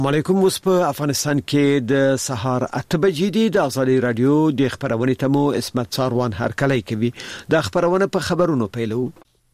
علیکم. اوس په افغانستان کې د سهار 8 بجې دی. د ازادي رادیو د خبرونې تمو اسمت ساروان هرکلی کوي. د خبرونه په خبرونو پیلو.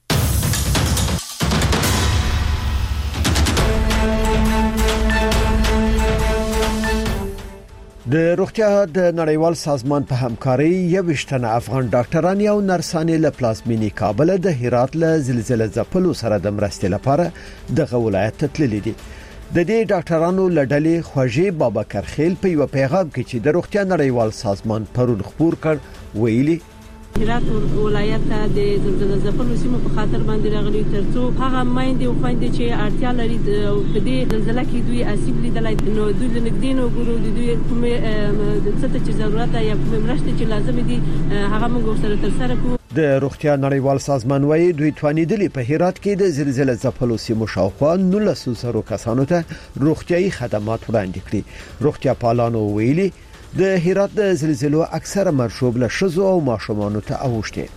د روغتیا د نړیوال سازمان په همکاري 21 افغان ډاکټران او نرسان له پلازمینی کابل د هرات له زلزلې ځپلو سره د مرستې لپاره د ولایت تللي دي. د دې ډاکټرانو لړلې خوږی بابکر خیل په یو پیغام کې چې د روغتیا نړیوال سازمان پرون خبر کړ ویلي هرات ولایت د زلزلې ځپلو سیمو په خاطر باندې راغلي ترڅو هغه مایندې او خويندې چې اړتیا لري په دې زلزلې کې دوی اسیب لیدلای نو دوی لنګدین او ګورو دوی کومه څه چې ضرورت یا کومه مرسته چې لازم دي هغه موږ سره تر سره کوو. د روغتیا نړیوال سازمان وايي دوی توانیدلې په هرات کې د زلزلې ځپلو سیمو شاوخوا 1900 کسانو ته روغتيایي خدمات وړاندې کړي. روغتیا پالانو ویلي د هرات د زلزلو اکثره مرشوب له شزو او ماشومانو ته اوښتي.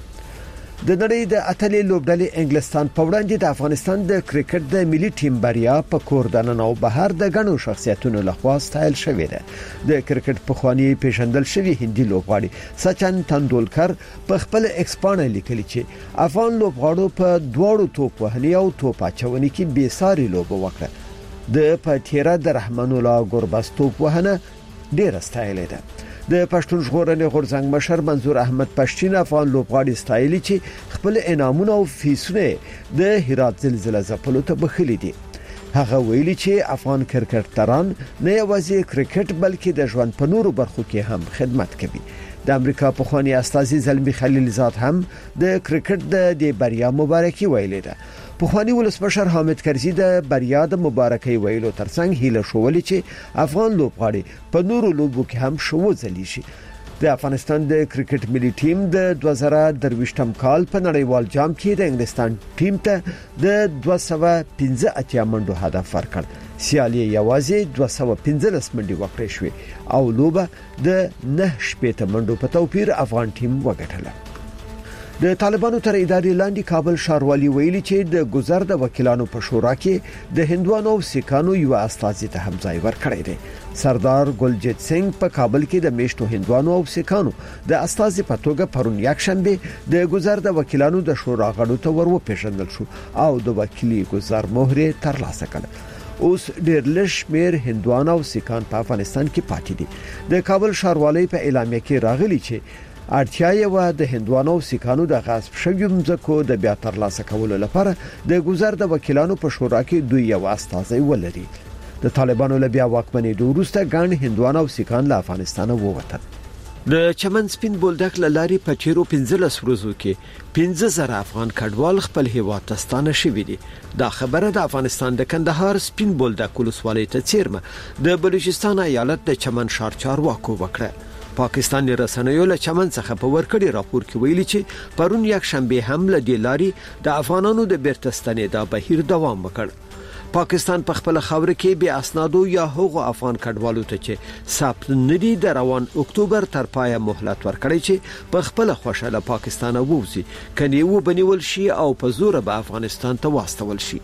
د نړۍ د اتلې لوبډلې انګلستان په وړاندې د افغانستان د کرکټ د ملي ټیم بریا په کور دننه او بهر د غنو شخصیتونو لخوا ستایل شوې ده. د کرکټ په خواني پیژندل شوی هندي لوبغاړي سچن تندولکر په خپل ایکسپانه لیکلي چې افغان لوبغاړو په دوړو توپ وهنی او توپ اچونې کې بې ساري لوب وکړه. د پاتیرا د رحمان الله ګورباس توپ وهنه ډیر ستایل ده. د پښتون ژغورنې غورځنګ مشر منظور احمد پښتين افغان لوبغاړي ستایلی چې خپل انعامونه او فیسونه د هرات زلزلې ځپلو ته بخلي دي. هغه ویلي چې افغان کرکټران نه یوازې کرکټ بلکې د ژوند په نورو برخو کې هم خدمت کوي. د امریکا په خواني استاذي زلمی خلیلزاد هم د کرکټ د بریا مبارکي ویلې ده. په خواني ولسمشر حامد کرزي د بریا د مبارکي ویلو ترڅنګ هیله شولې چې افغان لوبغاړي په نورو لوبو کې هم شو ځلی شي. د افغانستان د کرکټ ملي ټیم د 2023م کال په نړیوال جام کې د انګلستان ټیم ته د 215 منډو هدف ورکړ. سیالي یوازې 215 منډي وکړې شوې او لوبه د 9 منډو په توپیر افغان ټیم وګټله. د طالبانو تر ادارې لاندې کابل ښاروالي ویلي چې د گذر د وکیلانو په شورا کې د هندوانو او سیکانو یو استازي ته هم ځای ورکړی دی. سردار ګلجیت سنگ په کابل کې د میشتو هندوانو او سیکانو د استازي په توګه پرون یک شنبه د گذر د وکیلانو د شورا غړو ته ورپېژندل شو او د وکیلي گذر مهره ترلاسه کړه. اوس ډېر لږ شمېر هندوان او سیکان په افغانستان کې پاتې دي. د کابل ښاروالۍ په اعلامیه کې راغلي چې اړتیا یې د هندوانو او سیکانو د غصب شویو مځکو د بیا ترلاسه کولو لپاره د گذر د وکیلانو په شورا کې دوی یو استازي ولري. د طالبانو له بیا واکمنۍ وروسته ګڼ هندوان او سیکان له افغانستان ووتل. د چمن سپین بولدک لاري په تیرو 15 ورځو کې 15000 افغان کډوال خپل هیواد ته ستانه شوي دي. دا خبره د افغانستان د کندهار سپین بولدک ولسوالۍ ته چیرمه د بلوچستان ایالت د چمن ښار چارواکو وکړه. پاکستاني رسنیو له چمن څخه په ورکړی راپور کې ویلي چې پرون یک شنبه هم له دې لاري د افغانانو د بیرته ستنېدا بهیر دوام وکړ. پاکستان په خپل خاور کې به اسنادو یا هغو افغان کډوالو ته چې ثبت ندي د روان اکتوبر تر پایه مهلت ورکړي چې په خپل خوشاله پاکستان ووزي کني و بنول شي او په زور به افغانستان ته واستول شي.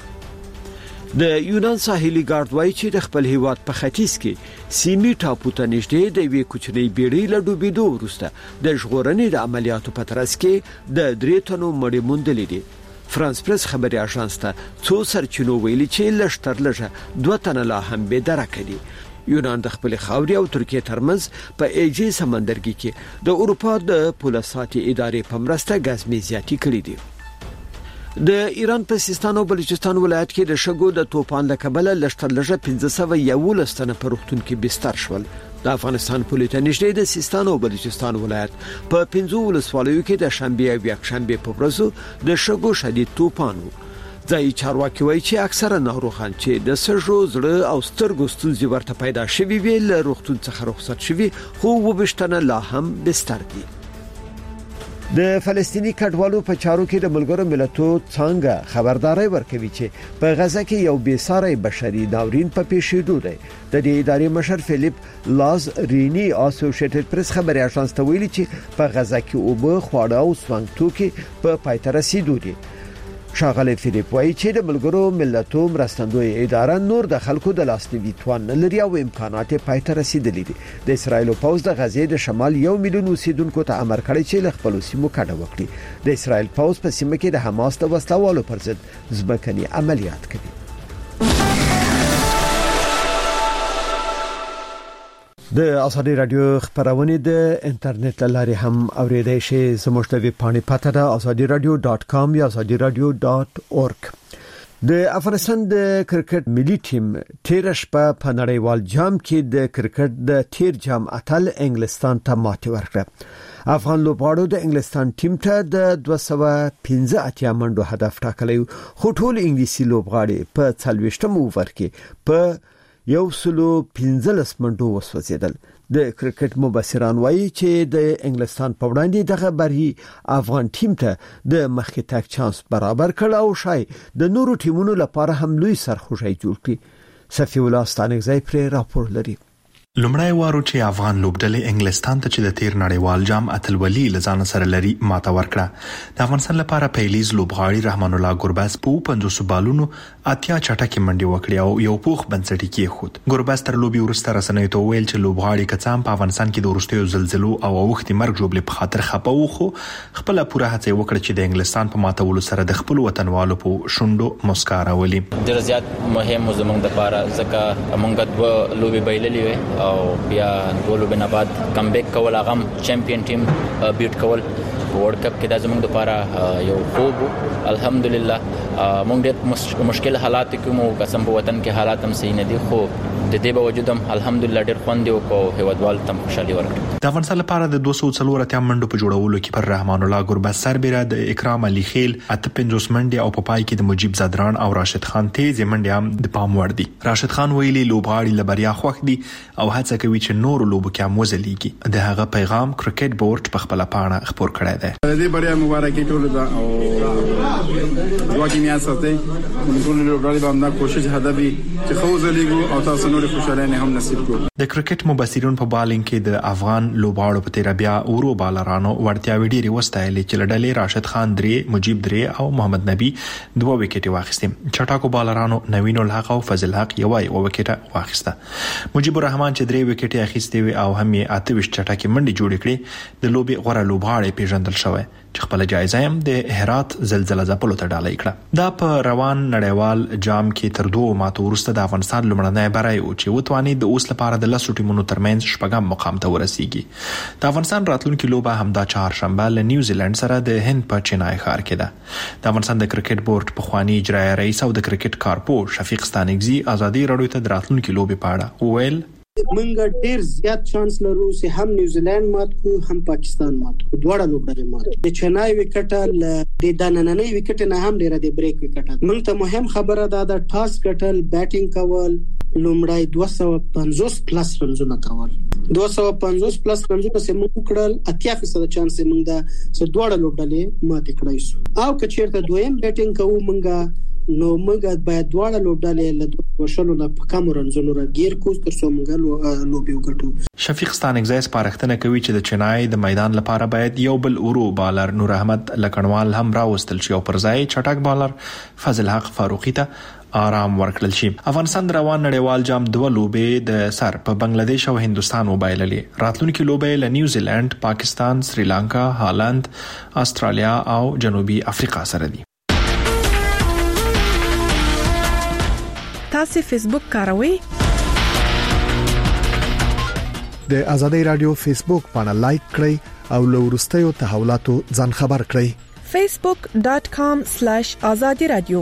د یونان ساحلي ګارد وایي چې د خپل هیواد په ختیځ کې سیمي ټاپو ته نږدې د وی کوچنۍ بیړۍ له ډوبېدو وروسته د ژغورنې د عملیاتو په ترڅ کې د 3 تنو مړي موندلې دي. فرانس پریس خبري اژانس ته څو سرچینو ویلي چې لشتر لږه 2 تنه لا هم به درک دي. یونان د خپل خاوري او ترکیه ترمنځ په ایجی سمندرګي کې د اروپا د پولیساتي ادارې په مرسته غزمي زیاتی کړې دي. د ایران په سیستان او بلوچستان ولایت کې د شګو د توپان له کبله لشتر لږه 1511 تنه په روغتون کې بستر شول. د افغانستان پولیټه نږدې د سیستان او بلوچستان ولایت په 15 ولسوالیو کې د شنبه او یک شنبه په ورځو د شګو شدید توپان و. ځای چارواکي وایي چې اکثره ناروغان چې د سږو زړه او سترګو ستونزې ورته پیدا شوي وي له روغتون څخه رخصت شوي خو وبشتنه لا هم بستر دي. د فلسطینی کډوالو په چارو کې د ملګرو ملتونو څنګه خبرداري ورکوي چې په غزه کې یو بیساري بشري ناورین په پیښېدو دی. د دې ادارې مشر فلیپ لاز رینی اسوسییټډ پریس خبري اژانس ته ویلي چې په غزه کې اوبه خواړه او سونګ توکي په پای ته رسیدو دي. ښاغلی فلیپ وایي چې د ملګرو ملتونو مرستندوی اداره نور د خلکو د لاسنیوي توان نه لري او امکانات پای ته رسیدلي دي. د اسرایل پوځ د غزې د شمال 1 میلیون اوسیدونکو ته امر کړی چې له خپل سیمو کډه وکړي. د اسرایل پوځ په سیمه کې د حماس د وسلوالو پر ضد ځمکني عملیات کوي. د ازادي رادیو خبرونه د انټرنیټ لارې هم اوریدای شئ. زموږ د ویب پاڼې پته ده azadiradio.com یا azadiradio.org. د افغانستان د کرکټ ملي ټیم تیر شپه په نړیوال جام کې د کرکټ د تیر جام اتل انګلستان ته ماتې ورکړه. افغان لوبغاړو د انګلستان ټیم ته د 215 منډو هدف ټاکلی، خو ټول انګلیسي لوبغاړي په 40 اوور کې په 115 منډو وسوځیدل. د کرکټ مبصران وایي چې د انګلستان په وړاندې دغه بری افغان ټیم ته د مخکې تګ چانس برابر کړ او شای د نورو ټیمونو لپاره هم لوی سرخوشي جوړ کړ. صفی الله ستانګزی پر راپور لري. لومړی وارو چې افغان لوبډلې انګلستان ته چې د تیر نړیوال جام اتلولي لزان سره لري ماته ورکړه. د افغانستان لپاره پیلیز لوبغاړي رحمان الله ګرباس په 500 بالونو اتیا چټکي منډي وکړي او یو پوخ بنسټي کې خود. ګرباس تر لوبي ورسته رسنۍ ته ویل چې لوبغاړي کڅام په افغانستان کې د ورستیو زلزلو او اوختي مرګ جوړبل په خاطر خپو خو خپل پوره هڅه وکړه چې د انګلستان په ماتولو سره د خپل وطنوالو په شونډو مسکاره ولي. ډیر زیات مهم زموږ د لپاره ځکه موږ د لوبي بایللې او بیا ګولو بنا بعد کم بیک کول هغه چمپیون ټیم بیټ کول ورلد کپ کې د زموږ لپاره یو خوب. الحمدلله موږ ډېر مشکل حالات کې مو قسم په وطن کې حالات هم صحیح نه دي، خو د دې باوجود هم الحمدلله ډېر خوند یو کو هیوادوال تم خوشالي ورکړه. د افغانستان لپاره د 240 منډو په جوړولو کې پر رحمان الله ګرباس سربېره د اکرام علي خیل 58 منډي او په پای کې د مجيب زادران او راشد خان تیز منډي هم د پام وړ دي. راشد خان ویلي لوبغاړي لبریا خوښ دي او هڅه کوي چې نور لوبو کې هم وځلېږي. د هغه پیغام کرکټ بورډ په خپل پاڼه خبر کړی دی. د دې بریا مبارکي ټول ده او دعا کې میا ساتي ټول لوبغاړي باندې کوشش هدفي چې خو وځلېږي او تاسو نور خوشاله نه هم نصیب کو. د کرکټ مبصرون په بالینګ کې د افغان لوبغاړو په تیر بیا اورو بالرانو ورتیا ویډیري وستایلې چې لړلې راشد خان 3 مجيب 3 او محمد نبی 2 وکټي واخیستې. چټاکو بالرانو نوین الحق او فضل حق یو وکټه واخیسته. مجيب الرحمن چې 3 وکټي اخیستې او هم یې 28 چټاکي منډي جوړ کړې. د لوبي غوړه لوبغاړي پیژندل شوی چې خپل جایزه هم د هرات زلزلہ ځپلو ته ډالۍ کړه. دا په روان نړیوال جام کې تر 2 ماتو وروسته د افغانستان لومړنی بری او چې وتواني د اوس لپاره د لاسو ټیمونو ترمنځ شپږم مقام ته ورسیږي. د افغانستان راتلونکي لوبه همدا چهارشنبه له نیوزیلند سره د هند په چینای ښار کې ده. د افغانستان د کرکټ بورډ په خواني اجرایی رئیس او د کرکټ کارپو شفیق ستانګزی ازادي رادیو ته د راتلونکي لوبې په اړه وویل منګه ډیر زیات چانس لرو چې هم نیوزیلند مات کو هم پاکستان مات کو دواړه لوبډلې مات. د چنای وکټ د دانننې وکټ نه هم ډیره د بریک وکټ. موږ ته مهم خبره ده د ټاس کټل بیټینګ کول لومړی 250 پلس رنزونه کول. 250 پلس رنزونه چې موږ کړل 80% چانس موږ د دواړه لوبډلې مات کړای شو. او که چیرته دویم بیټینګ کوو موږ نو موږ باید دواړه لوبډلې له وشلو نه په کم رنزونو راګیر کوو تر څو موږ لوبي وګټو. شفیق ستانګزی سپارښتنه کوي چې د چنای د میدان لپاره باید یو بل اورو بالر نور احمد لکنوال هم راوستل شي او پر ځای چټک بالر فضل حق فاروقی ته آرام ورکړل شي. افغانستان د روان نړیوال جام 2 لوبې د سر په بنگلاديش او هندستان وبایللې. راتلونکي لوبې له نیوزیلند، پاکستان، سریلانکا، هالند، استرالیا او جنوبي افریقا سره دي. تاسو فیسبوک کاروئ؟ د ازادي رادیو فیسبوک باندې لایک کړئ او له ورستیو تحولاتو ځان خبر کړئ. facebook.com/azadiradio.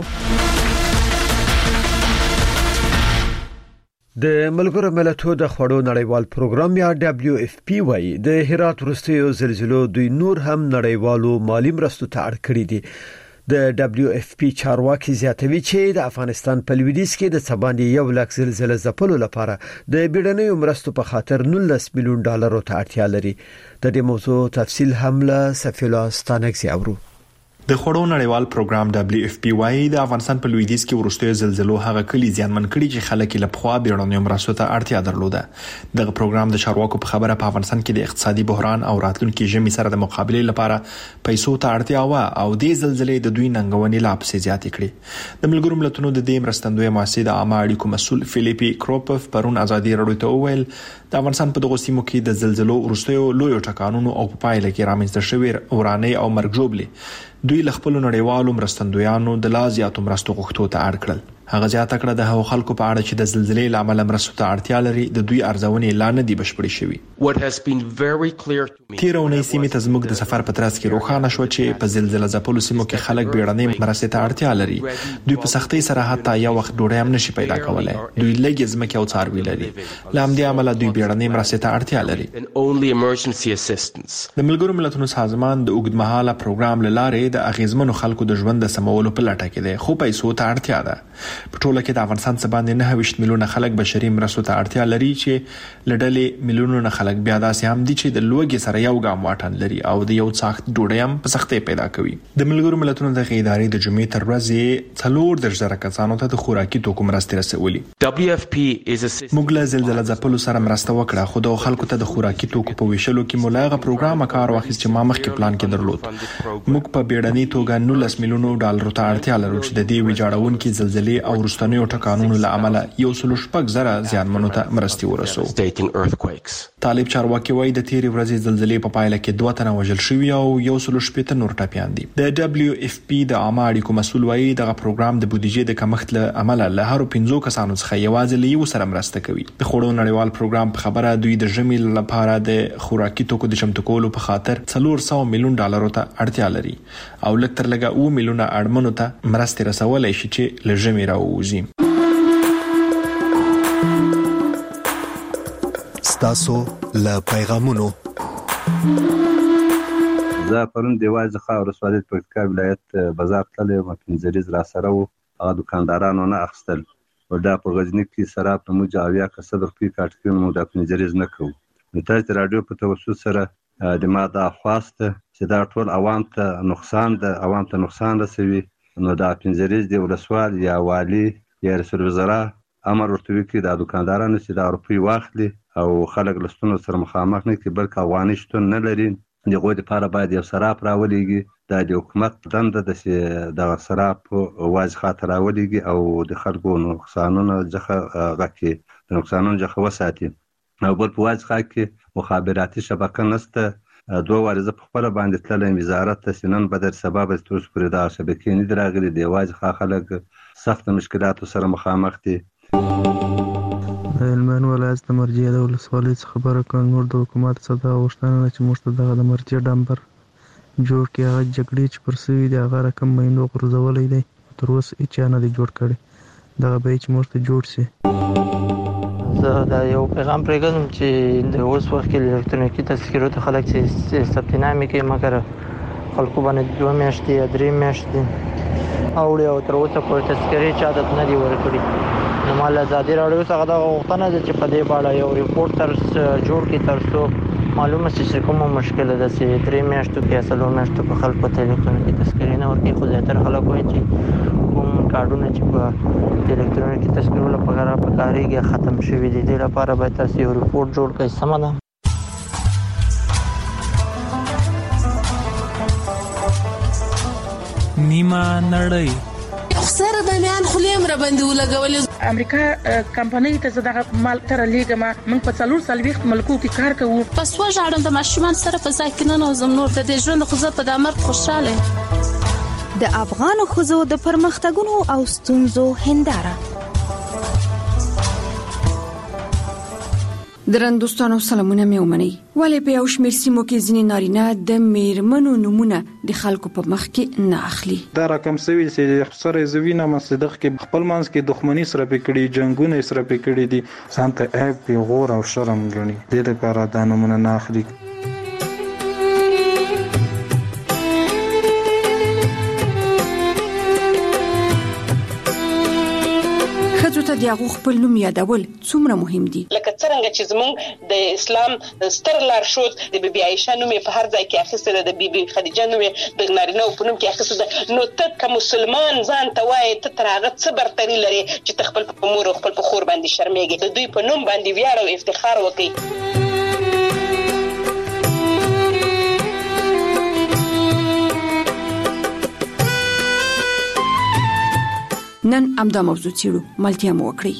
د ملګرو ملتونو د خوړو نړیوال پروګرام یا WFP وايي د هرات ورستیو زلزلو دوی نور هم نړیوالو مالی مرستو ته اړ کړی دي. د WFP چارواکي زیاتوي چې د افغانستان په لویدیځ کې د سباندې 1 لک زلزلې ځپلو لپاره د بیړنیو مرستو په خاطر 19 میلیون ډالر ته اړتیا لري. د دې موضوع تفصیل هم له سفیلا ستانګزی اورو. د خوړو نړیوال پروګرام WFP وايي د افغانستان په لویدیځ کې ورستیو زلزلو هغه کلی زیانمن کړي چې خلک له پخوا بیړنیو مرستو ته اړتیا درلوده. دغه پروګرام د چارواکو په خبره په افغانستان کې د اقتصادي بحران او راتلونکي ژمي سره د مقابلې لپاره پیسو ته اړتیا و او د زلزلې د دوی ننګونې لا پسې زیاتې کړې. د ملګرو ملتونو د دې مرستندوی مؤسسې د عامه اړیکو مسؤل فلیپي کروپف پرون ازادي راډیو ته وویل د افغانستان په دغه سیمو کې د زلزلو ورستیو لوی ټکانونو او په پایله کې رامنځته شوی ورانه او مرګ ژوبلې دوی له خپل نړیوالو مرستندویانو د لا زیاتو مرستو غوښتو ته اړ کړل. هغه زیاته کړه د هغو خلکو په اړه چې د زلزلې لامل مرستو ته اړتیا لري د دوی ارزونې لا نه دي بشپړې شوې. تیر اونۍ سیمې ته زموږ د سفر په ترڅ کې روښانه شو چې په زلزلې ځپلو سیمو کې خلک بیړنۍ مرستې ته اړتیا لري. دوی په سختۍ سره حتی یو وخت ډوډۍ هم نشي پیدا کولای. دوی لږ ځمکې او څاروي لري. له همدې امله دوی بیړنۍ مرستې ته اړتیا لري. د ملګرو ملتونو سازمان د اوږدمهاله پروګرام لاره د اغیزمنو خلکو د ژوند د سمولو په لټه کې دی خو پیسو ته اړتیا ده. په ټوله کې د افغانستان څخه باندې 9 میلیونه خلک بشري مرستو ته اړتیا لري چې لړلې میلیونونه خلک بیا داسې هم دي چې د لوګي سره یو ګام واټن لري او د یو څاخت ډوډۍ هم په سختۍ پیدا کوي. د ملګرو ملتونو د ادارې د جمعې تر ورځې 4 کسانو ته د خوراکي توکو مرستې رسولي. موږ له زلزلې ځپلو سره مرسته وکړه خو د خلکو ته د خوراکي توکو په ویشلو کې مولغه پروګرام کار واخیست چې ما مخکې پلان کې درلود. موږ په بیړنۍ توګه 19 میلیونو ډالر ته اړتیا لرو چې د دې ویجاړونکو زلزلې او رستنیو ټکانونو له امله 1.6 زیانمنو ته مرستې ورسو. طالب چارواکي وایي د تیرې ورځې زلزلې په پایله کې 2 تنه وژل شوي او 1.8 نور ټپیان دي. د WFP د عامه اړیکو مسؤل وایي دغه پروګرام د بودیجې د کمښت له امله له هر 15 کسانو څخه یوازې له یو سره مرسته کوي. د خوړو نړیوال پروګرام په خبره دوی د ژمي لپاره د خوراکي توکو د چمتو کولو په خاطر 400 میلیون ډالر ته اړتیا لري او لږ تر لږه 2 میلیونه اړمنو ته مرستې رسولای شي چې له ژمي راووځي. ستاسو له پیغامونو زه پرون دیواز خاور سوالید پکتیکا ولایت بازار تللی وم. 15 را سره وو هغه دکاندارانو نه اخیستل او دا په غزنی کې سره په موږ اویا کسب روپی کاټکل مو د 15 نه کوو. د تاسو رادیو په توسط سره د ما دا خواسته چې دا ټول عوام ته نقصان رسوي نو دا 15 دی ولسوال یا والی یا رئیس وزرا امر ورته وکړي د دکاندارانو چې دا روپی واخلي او خلک لستونو سره مخامخ نه کړي بلکې افغاني شتون نه لري. دغه لپاره باید یو سراپ راولېږي دا د حکومت دنده ده چې د سراپ واځ خاطر راولېږي او د خلکو نقصانونه ځخه غکي د نقصانونو ځخه وساتي. او بل په واځ کې مخابراتي شبکه نشته. 2 وارزه په خپل باندې تلل وزارت ته سنن بدر سبب تر اوسه پرې دا شبکې نه دراغلي دی واځ خلک سخت مشکلاتو سره مخامخ دي. هلمند ولایت د مرجع د ولسوالۍ څخه خبره کوم. نور د حکومت څخه غوښتنه چې موږ ته د مرجع ډمبر جوړ کړي. هغه جګړې چې پر سوي دي هغه رقم مینو غورځولی دی تر اوسه هیچا نه دی جوړ کړی. دغه به چې موږ ته جوړ سي. زه دا یو پیغام پرېږدم چې د اوس وخت کې الکترونیکي تذکرو ته خلک چې ثبت نامې کوي مګر خلکو باندې 2 میاشتې یا 3 میاشتې اوړي او تر اوسه پورې تذکرې چا ته نه دي ورکړي. نو مال ازادي راډیو څخه دا غوښتنه ده چې په دې اړه یو ریپورټ جوړ کړي ترڅو معلومه شي چې کومه مشکله ده چې 3 میاشتو کې اصلو میاشتو په خلکو ته الکترونیکي تذکرې نه ورکړي. خو زیاتره خلک وایي چې کوم کارډونه چې په الکترونیکي تذکرو لپاره پکارېږي ختم شوي دي. دې لپاره باید تاسو یو ریپورټ جوړ کړئ. سمه ده. نیمه نړۍ سره د میان خلیم را باندې ولګولې. امریکا کمپنۍ ته زړه مال تر لیګه ما موږ په 4 ملکو کې کار کوو. پس وژاړم د ماشومان سره په ځای کې نه نوزم نور د دې ژوند خو زه په دامر خوشاله. د افغان خزو د پرمختګونو او ستونزو هنداره. درندوستانو سلامونه مې ومنئ. ولې په یو شمېر سیمو کې ځینې نارینه د میرمنو نومونه د خلکو په مخ کې نه اخلي. دا رقم سوي چې سره زوینه مصدق کې خپل منځ کې دښمنی سره پکړي جنگونه سره پکړي دي ځانته عیب پیغور او شرم ګڼي. د دې لپاره دا نومونه نه اخلي. ښځو ته د د هغه خپل نوم یادول څومره مهم دي. لکه څنګه چې زموږ د اسلام ستر لارښود د بیبي عائشه نوم په هر ځای کې اخیسته ده، د بیبي خدیجه نوم د نارینه په نوم کې اخیسته ده. نو ته که مسلمان ځان ته وایې ته تر هغه څه برتري لري چې ته خپل په مور او خپل په خور باندې شرمېږې، د دوی په نوم باندې ویاړ او افتخار وکړي. نن امدا موضوع چیرو ملتیا مو وکړي.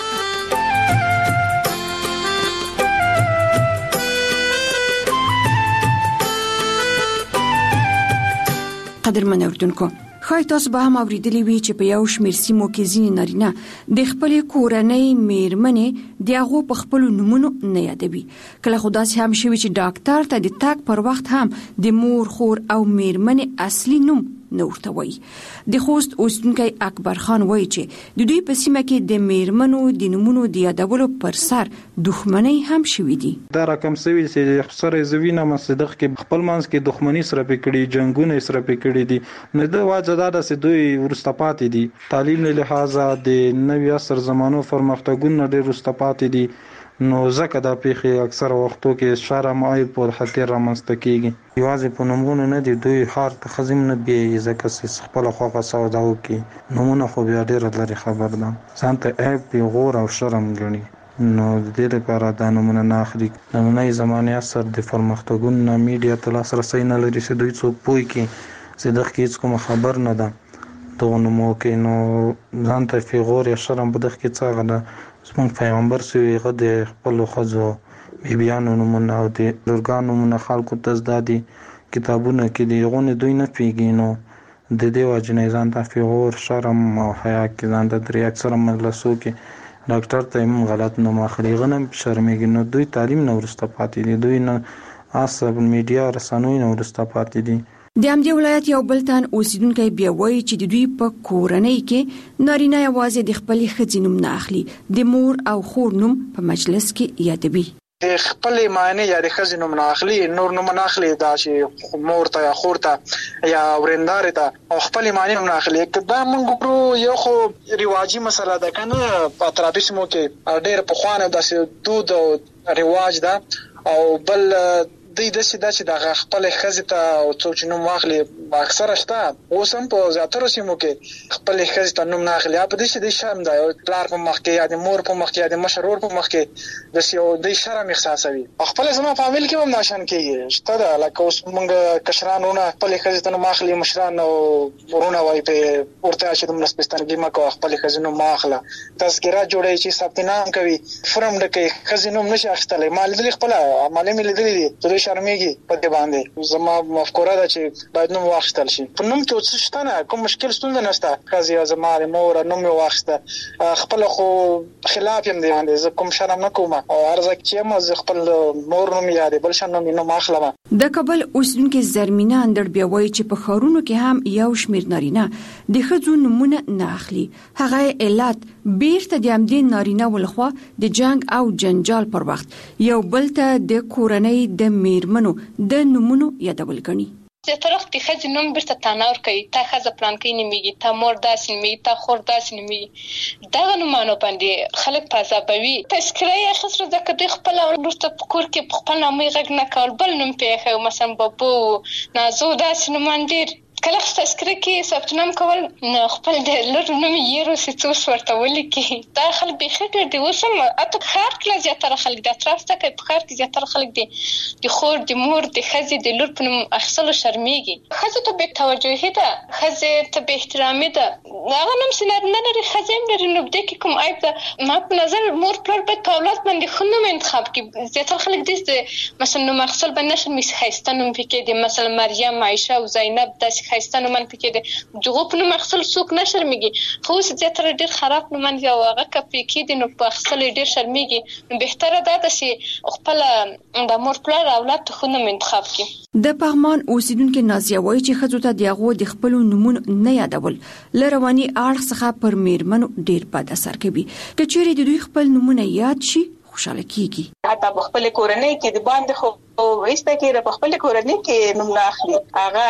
قدرمن اوردونکو، خای تاسو به هم اوریدلی وی چې په یو شمېر سیمو کې ځینې نارینه د خپل کورنۍ میرمنې د هغو په خپل نومونو نه یادوي. کله خو داسې هم شوي چې ډاکټر ته د تګ پر وخت هم د مور، خور او میرمنې اصلي نوم نه ورته وایي. د خوست اوسیدونکی اکبر خان وایي چې د دوی په سیمه کې د میرمنو د نومونو د یادولو پر سر دښمنۍ هم شوي دي. دا رقم سوي چې سره زوینه مصدق کې خپل منځ کې دښمنۍ سره پکړي، جنگونه سره پکړي دي. نو د واجه دا چې دوی ورسته پاتې دي، تعلیم له لحاظه د نوي عصر زمانو پرمختګونه ډېر ورسته پاتې دي. نو ځکه دا پیښې اکثر وختو کې شرم عیب او خطر رامنځته کیږي. یوازې په نومونو نه دي، دوی هر خزم نه بي ځکه چې خپل خوغه سودا وکي. نومونه خو بیا ډېر لري خبر ده، ځان ته عیب دی، غور او شرم ګڼي. نو د دې لپاره دا نومونه نه اخلي. نننۍ زمانه اثر د پرمختګونو میډیا ته لاسرسي نه لري چې دوی څوک پوي کی چې دغه هیڅ کوم خبر نه ده. دغه نومو کې نو ځان ته فیغور یا شرم په دغه کې څه غده. زموږ پیغمبر سوی غد خپل خزو بیبیانو نومونه او د لورګانو نومونه خلکو ته زدادي کتابونه کې دی غونه دوی نه پیږي. نو د دې وجنه ځان ته فیغور، شرم او حیا کې ځان ته درې اکثر مجلسو کې ډاکټر ته هم غلط نوم اخلي، غنم شرمېږي. نو دوی تعلیم نه ورسته پاتې دي، دوی نه عصب میډیا رسنوي نه ورسته پاتې دي. د همدې ولایت یو بل تن اوسیدونکی بیا وایي چې د دوی په کورنۍ کې نارینه یوازې د خپلې ښځې نوم نه اخلي، د مور او خور نوم په مجلس کې یادوي. د خپلې معنی یا د ښځې نوم نه اخلي، نور نوم نه اخلي، دا چې مور ته یا خور ته یا ورندارې ته او خپلې معنی نوم نه اخلي. دا موږ ګورو یو خو رواجي مسله ده کنه، په اطرافي سیمو کې ډېر پخوانه داسې دود او رواج ده. او بل دوی داسې دا چې د خپل ښځې ته او څوک چې نوم واخلي اکثره شته، اوس هم په زیاترو سیمو کې خپل ښځې ته نوم نه اخلي. په دې چې د شرم ده، پلار په مخ کې یا د مور په مخ کې یا د مشر ورور په مخ کې داسې یو د شرم احساسوي. خپل زما فامیل کې هم ناشن کېږي شته ده، لکه اوس موږ کشرانونه خپل ښځې ته نوم اخلي، مشران او ورونه وایي په ورته چې دومره سپېڅلګي مه کوه، خپل ښځې نوم مه اخله. تذکره جوړوي چې ثبت نام کوي، فرم ډکوي، ښځې نوم نشي اخیستلی. ما لیدلي خپله عملې مې لیدلي دي، شرمېږي په دې باندې. زما مفکوره ده چې باید نوم واخیستل شي. په نوم کې څه شته نه، کوم مشکل ستونزه نشته. ښځې زما د مور نوم مې واخیسته، خپل خو خلاف یم دی باندې، زه کوم شرم نه کوم او هر ځای چې یم زه خپل مور نوم یا د بل شان نوم اخلم. د کابل اوسیدونکي زرمینه اندر بیا وایي چې په ښارونو کې هم یو شمېر نارینه د ښځو نومونه نه اخلي. هغه علت بیرته د همدې نارینه ولخوا د جنگ او جنجال پر وخت یو بل ته د کورنۍ د میرمنو د نومونو یادول ګڼي. زه تر وخت د ښځې نوم بیرته تناور کوي، تا ښځه پلانکۍ نومیږي، تا مور داسې نومیږي، تا خور داسې نومیږي. دغه نومانو باندې خلک په عذابوي. تذکره یې اخیستله ځکه دوی خپله وروسته په کور کې په خپل نامې غږ نه کول، بل نوم پې ایښی، مثلا بابو، نازو، داسې نومان ډېر. کله تذکره کې ثبت نام کول خپل د لور نوم یې روسي څوس ورته ولیکي. دا خلک بیخي ډېر دي. اوس هم حتی په ښار کې زیاتره خلک د اطراف څخه په ښار کې زیاتره خلک دي د خور، د مور، د ښځې د لور په نوم اخیستلو شرمېږي. ښځو ته بې توجهي ده، ښځې ته بې احترامي ده. هغه نوم چې نارینه لري ښځې هم لري، نو دې کې کوم عیب ده؟ ما په نظر مور پلار باید په اولاد باندې ښه نوم انتخاب کړي. زیاتره خلک دې مثلا نوم اخیستل باندې نه شرمېږي، ښایسته نوم پکې دی، مثلا مریم، عایشه او زینب، داسې ښایسته نومان پکې دی. دغو په نوم اخیستل څوک نه شرمېږي. خو اوس زیاتره ډېر خراب نومان دي او هغه که پکې دي نو په اخیستلو یې ډېر شرمېږي. نو بهتره دا ده چې خپله د مور پلار اولاد ته ښه نوم انتخاب کړي. د پغمان اوسیدونکي نازیه وایي چې ښځو ته د هغو د خپلو نومونو نه یادول له رواني اړخ څخه پر میرمنو ډېر بد اثر کوي. که چیرې د دوی خپل نومونه یاد شي خوشاله کیږي. حتی په خپل کورنۍ کې د باندې خو وایسته کې په خپل کورنۍ کې نوم نه اخلي. هغه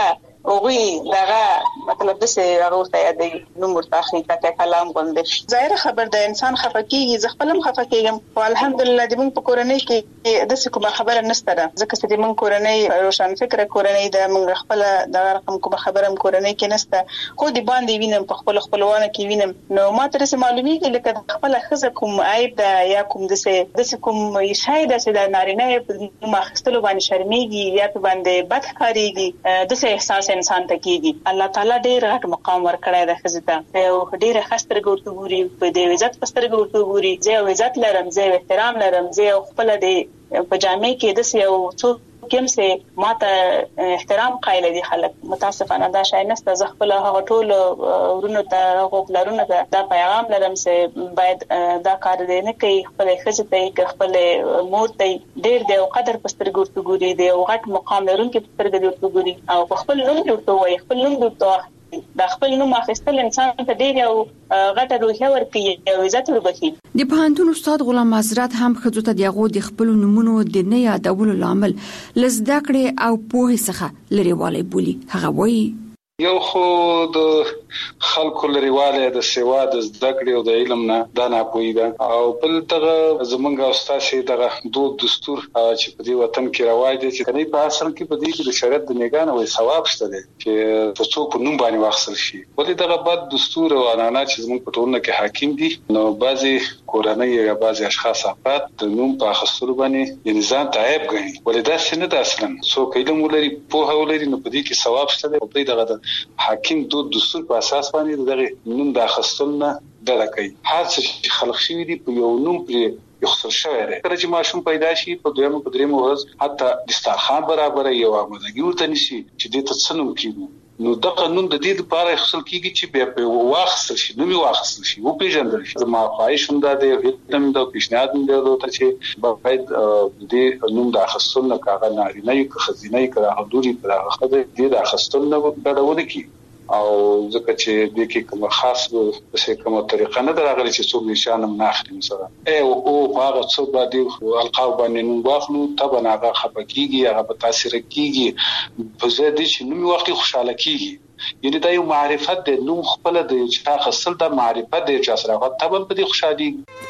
اوغي دغه مطلب د څه هغه ته یادې نو مرتاخي ته کلام غونډه ظاهر خبر د انسان خفقيږي ز خپلم خفقيږم او الحمدلله د موږ په کورنۍ کې د څه کومه خبره نشته ده ځکه چې د موږ کورنۍ روشن فکر کورنۍ د موږ خپل د رقم کومه خبره کورنۍ کې نشته خو د باندې وینم په خپل خپلوانه کې وینم نو ما تر څه معلومیږي لکه خپل خزه کوم عیب ده یا کوم د څه کوم شاید چې د نارینه په مخستلو باندې شرمېږي یا په باندې بد ښکارېږي د څه احساس انسان ته کیږي الله تعالی ډېر غټ مقام ورکړی د خزه ته او ډېر خستر ګورته ګوري په دې عزت پستر ګورته ګوري زه عزت لرم زه احترام لرم زه خپل د پجامې کې د څه یو څو کوم څه ماته احترام قایل دي خلک متاسفانه دا شای نسته ز خپل هغه ټول ورونو ته غوښلرونه دا پیغام لرم چې باید دا کار دې نه کوي خپل خزه ته خپل مور ته ډېر دی او قدر پستر ګورته ګوري دی او غټ مقام لرونکي پستر ګورته ګوري او خپل نوم جوړته وای خپل نوم جوړته د خپل نوم اخیستل انسان ته ډېر یو غټه روحیه ورکوي او عزت وربخي. د پوهنتون استاد غلام حضرت هم ښځو ته دغه د خپل نومونو د نه یادولو لامل لزده کړې او پوهه څخه لريواله بولی. هغه وایي یو خو د خلکو لريواله د سیوا د زده کړې او د علم نه دا نه پوهیده او بل دغه زمونږ استاد دغه دوه دستور چې په دې وطن کې رواج دي چې کني په اصل کې په دې کې د شریعت د نگاه وي ثواب شته دي چې په څوک نوم باندې واخصل شي ولې دغه بد دستور او عنعنات چې زمونږ په ټولنه کې حاکم دي نو بعضي کورنۍ یا بعضي اشخاص افراد د نوم په اخستلو باندې نظام تعیب غني ولې دا څنګه د اصلا څوک علم ولري په هولري نو په دې کې ثواب شته دي په دغه حاکم دوه دستور په اساس باندې دغه نوم د اخستلنه درکې هر څه خلق شوی دی په یو نوم پرې یخسر شوی دی کله چې ماشوم پیدا شي په دویمه په دریمه ورځ حتی دسترخوان برابر یو آمادګي ورته نشي چې دې ته څنګه کیږي نو دغه نوم د دې لپاره خپل کیږي چې بیا په واخصل شي نو واخصل شي او پیژندل شي زما خواهش هم ده د د پیشنهاد هم ده چې باید د نوم د اخستلنه کاغه نارینه یو خزینه کړه حضوري کړه خدای دې د اخستلنه غړول کی او ځکه چې د کې کوم خاص څه کومه طریقه نه دراغلي چې څوک نشانم نه اخلي مثلا او هغه څو باندې القاب باندې نو واخلو طبعا هغه خپکیږي هغه په تاثیر کیږي په زیات چې نو وخت خوشاله کیږي یعنی دا یو معرفت د نو خپل د چې خاصل د معرفت د جسرغه طبعا په دې خوشالي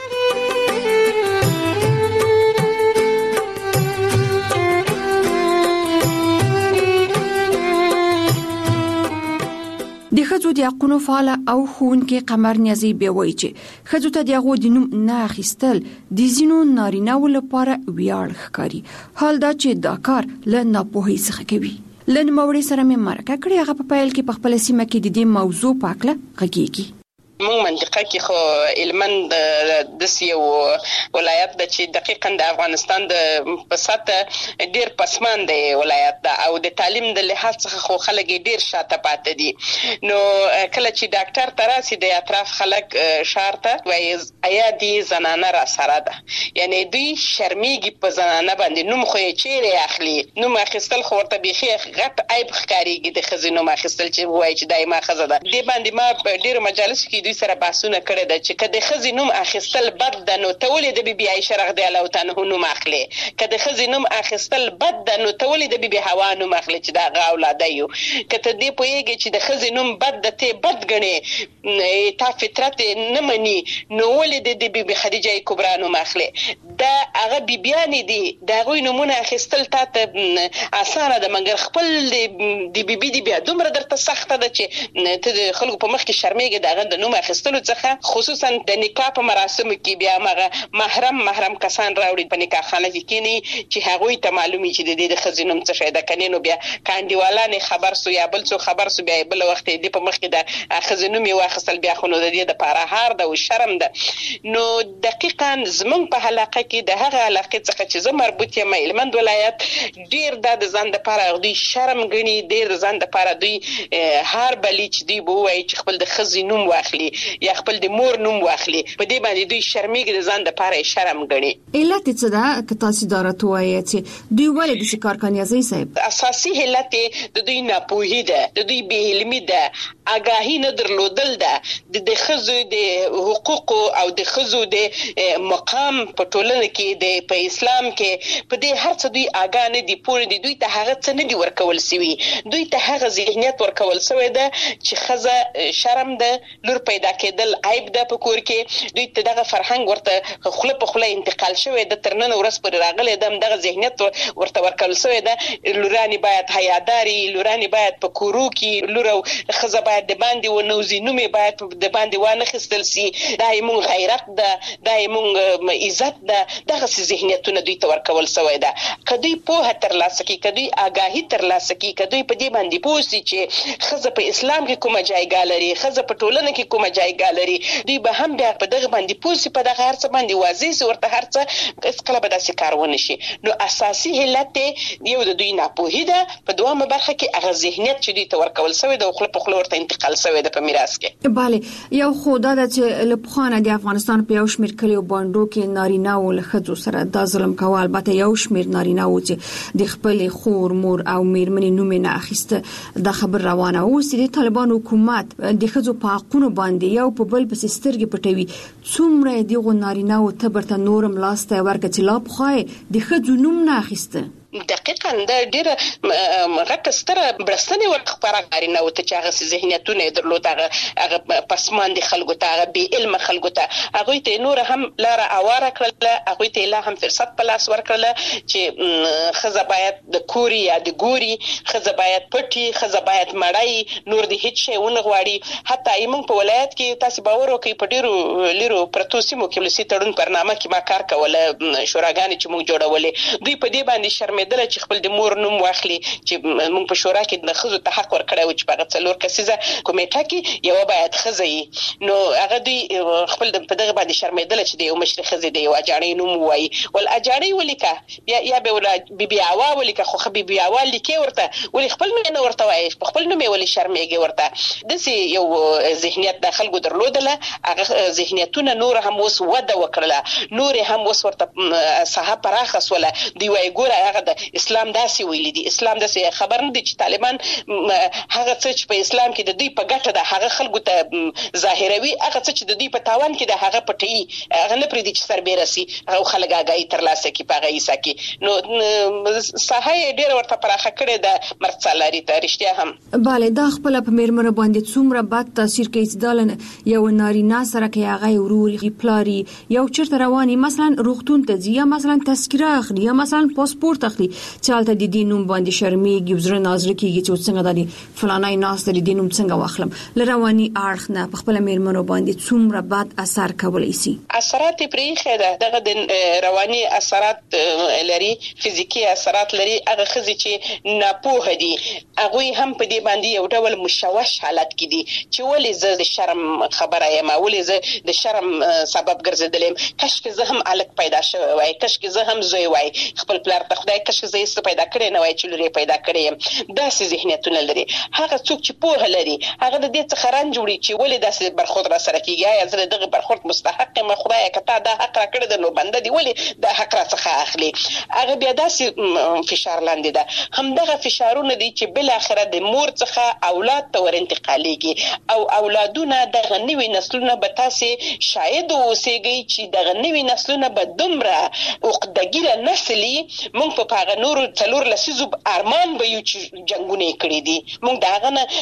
د خځو د حقوقو فعال او ښوونکي قمر نیازي به وایي چې خځو ته دغه د نوم نه اخیستل د زینو نارینه‌و لپاره ویاړ ښکاري حال دا چې دا کار له ناپوهۍ څخه کوي. لن موري سره مې مرکه کړې هغه په پایل کې په خپل سیمه کې د دې موضوع په اړه غږیږي. مونږ منطقه کې خو علمن د سیو ولایت د چې دقیقاً د افغانستان د پساته ډیر پسماند دی ولایت دا او د تعلیم د لحاظ څخه خو خلک ډیر شاته پاتې دي نو کله چې ډاکټر تراسي د اطراف خلک شارته وای ایا دي زنانه را سره ده یعنی دوی شرمېږي په زنانه باندې نوم خو یې چیرې اخلي نوم اخیستل خو ورته بيخي غټ عیب ښکاریږي د خزینو اخیستل چې وای چې دایمه خزه ده د باندې ما په ډیر مجالس کې دوی سره باسونه کړی ده چې کله خزینوم اخیستل بد ده نو تولید د بیبي عائشه رضی الله تعالی نوم اخلي کله خزینوم اخیستل بد ده نو تولید د بیبي حوا نوم اخلي چې دا اولاد یو کته دی پویږي چې د خزینوم بد ده ته بد غني تا فطرت نه مني نو ولید د بیبي خدیجه کبرا نوم اخلي دا هغه بیبيان دي دا غوی نمونه اخیستل ته اسانه ده مګر خپل د بیبي دی بیا دومره درته سخته ده چې ته خلکو په مخ کې شرمېږي دا غند نوم اخیستلو څخه خصوصا د نکاح په مراسمو کې بیا مغه محرم کسان راوړي په نکاح خانه کې کینی چې هغه ته معلومي چې د دې خزینوم څه شي د کنينو بیا کاندیوالانه خبر سو یا بل څه خبر سو بیا بل وخت دې په مخ کې د خزینوم یو واخصل بیا خو نو د دې د پاره هار د شرم ده نو دقیقاً زمون په علاقه کې د هغه علاقه څخه چې زه مربوط یم هلمند ولایت ډیر د ځان د پاره دوی شرم غني ډیر ځان د پاره دوی هر بلی چې دوی بووي چې خپل د خزینوم واخلي واخلي یا خپل د مور نوم واخلي په دې باندې دوی شرمېږي د ځان د پاره شرم غني. علت څه ده که تاسو دارت وایي چې دوی ولې د کار کوي صاحب؟ اساسي علت د دوی ناپوهي ده، د دوی بې علمي ده، آگاهی نه درلودل ده د خزو د حقوق او د خزو د مقام په ټولنه کې د په اسلام کې په دې هر څه دوی آگاه نه دي، پوره دي، دوی ته هغه څه نه دي ورکول سوي، دوی ته هغه ذهنیت ورکول سوی ده چې خزه شرم ده، لور پیدا کېدل عیب ده په کور کې، دوی ته دغه فرهنګ ورته خله په خله انتقال شوی ده، تر نن ورځ پورې راغلی ده، دغه ذهنیت ورته ورکول سوی ده، لورانی باید حیاداري، لورانی باید په کورو کې لور او خزه باید د باندې ونوزي، نومې باید د باندې وانه خستل سي، دا یمون غیرت ده، دا یمون عزت ده، دغه ذهنیتونه دوی ته ورکول سوی ده. کدی په ترلاسه کی، کدی آگاهی ترلاسه کی، کدی په دې باندې پوسی چې خزه په اسلام کې کومه جایګه لري، خزه په ټولنه کې کومه جایګه لري، دوی به هم بیا په دغه باندې پوسی، په دغه هر څه باندې واضح سي، ورته هر څه اس کله به داسې کار ونه شي. نو اساسي علت یو د دوی ناپوهي ده، په دوامه برخه کې هغه ذهنیت چې دوی ته ورکول سوی ده او خپل په خپل ورته انتقال سوی ده په میراث کې. bale یو خدا د چې لپخانه د افغانستان په یو شمیر کلیو باندې کې نارینه او لخذو سره د ظلم کول، البته یو شمیر نارینه او چې د خپل خور مور او میرمنې نوم نه اخیسته د خبر روانه او چې د طالبان حکومت د خزو په حقونو باندې یو په بل پسې سترګې پټوي، څومره دغه نارینه او تبرته نورم لاسته ورکړي لا بخای د خزو نوم نه اخیسته. دقیقاً دا ډیره غټه ستره برستنې ورخبره کاری نه وته چې هغه ذهنیتونه درلود، هغه پسمان دي خلکو ته، هغه بې علم خلکو ته، هغه ته نور هم لاره اواره کړل، هغه ته لا هم فرصت په لاس ورکړل چې خزه باید د کوري یا د ګوري، خزه باید پټي، خزه باید مړای، نور د هیڅ شی ونه غواړي. حتی ایمن په ولایت کې تاسو باور وکړئ په ډیرو لیرو پرتو سیمو کې ولسی تړون برنامه کې ما کار کوله، شوراګانې چې موږ جوړولې، دوی په دې باندې شرمېدل چې خپل د مور نوم واخلي، چې موږ په شورا کې د خزو ته حق ورکړی و چې په څلور کسیزه کمیټه کې یو باید خزه وي، نو هغه دوی خپل په دغه باندې شرمېدل چې د یو مشر خزه د یو اجاړي نوم وایي، ول اجاړي ولیکه یا به ولا بیبي عوا ولیکه، خو بیبي عوا لیکي ورته ولي خپل نوم نه ورته وایي، خپل نوم ولي شرمېږي ورته. دسي یو ذهنیت د خلکو درلودله، هغه ذهنیتونه نور هم وس وده وکړله، نور هم وس ورته صحه پراخه سوله، دی وای ګوره هغه اسلام داسې ویلي دي، اسلام داسې خبر نه دي چې طالبان هغه څه چې په اسلام کې د دوی په ګټه ده هغه خلکو ته ظاهروي، هغه څه چې د دوی په تاوان کې ده هغه پټي، هغه نه پرې دي چې سربېره سي، هغه خلک آگاهي ترلاسه کړي په هغه حصه کې. نو ساحه ډېره ورته پراخه کړې ده مرد سالاري ته رښتیا هم. bale دا خپل په میرمنو باندې څومره بد تاثیر کوي چې دالن یو نارینه سره کې هغه وروري پلاري یو چرته رواني مثلا روغتون ته ځي، یا مثلا تذکره اخلي، یا مثلا پاسپورت اخلي، چالت د دې نوم باندې شرمېږي، وزره نازره کیږي چې څنګه د فلانای ناس د دې نوم څنګه واخلم. لرواني اړخ نه په خپل میرمنو باندې څومره بد اثر کولی شي. اثرات پرې خېده دغه د رواني اثرات لري، فزیکی اثرات لري. هغه خزي چې ناپوه دي هغه هم په دې باندې یو ډول مشوش حالت کې دي چې ولې زه د شرم خبره یم، ولې زه د شرم سبب ګرځیدلم، کاشکې زه هم الک پیدا شوی وای، کاشکې زه هم زوی وای، خپل پلار ته خدای کاشکې زه یې پیدا کړی نه وای چې لوري پیدا کړی. داسې ذهنیتونه لري. هغه څوک چې پوهه لري هغه د دې څخه رنج وړي چې ولې داسې برخورد را سره کیږي، یا زه دغه برخورد مستحق یم، خدای کته دا حق را کړی د نو بنده دی ولې دا حق را څخه اخلي. هغه بیا داسې فشار لاندې ده. همدغه فشارونه دي چې بل اخره د مور څخه اولاد ته ور انتقالېږي، او اولادونه دغه نوي نسلونه به تاسې شاید اوسېږي چې دغه نوي نسلونه به دومره عقدګیره نسلي، موږ په هغه نور څلور لسیزو ارمان به یو چې جنگونه کړی دي، موږ دا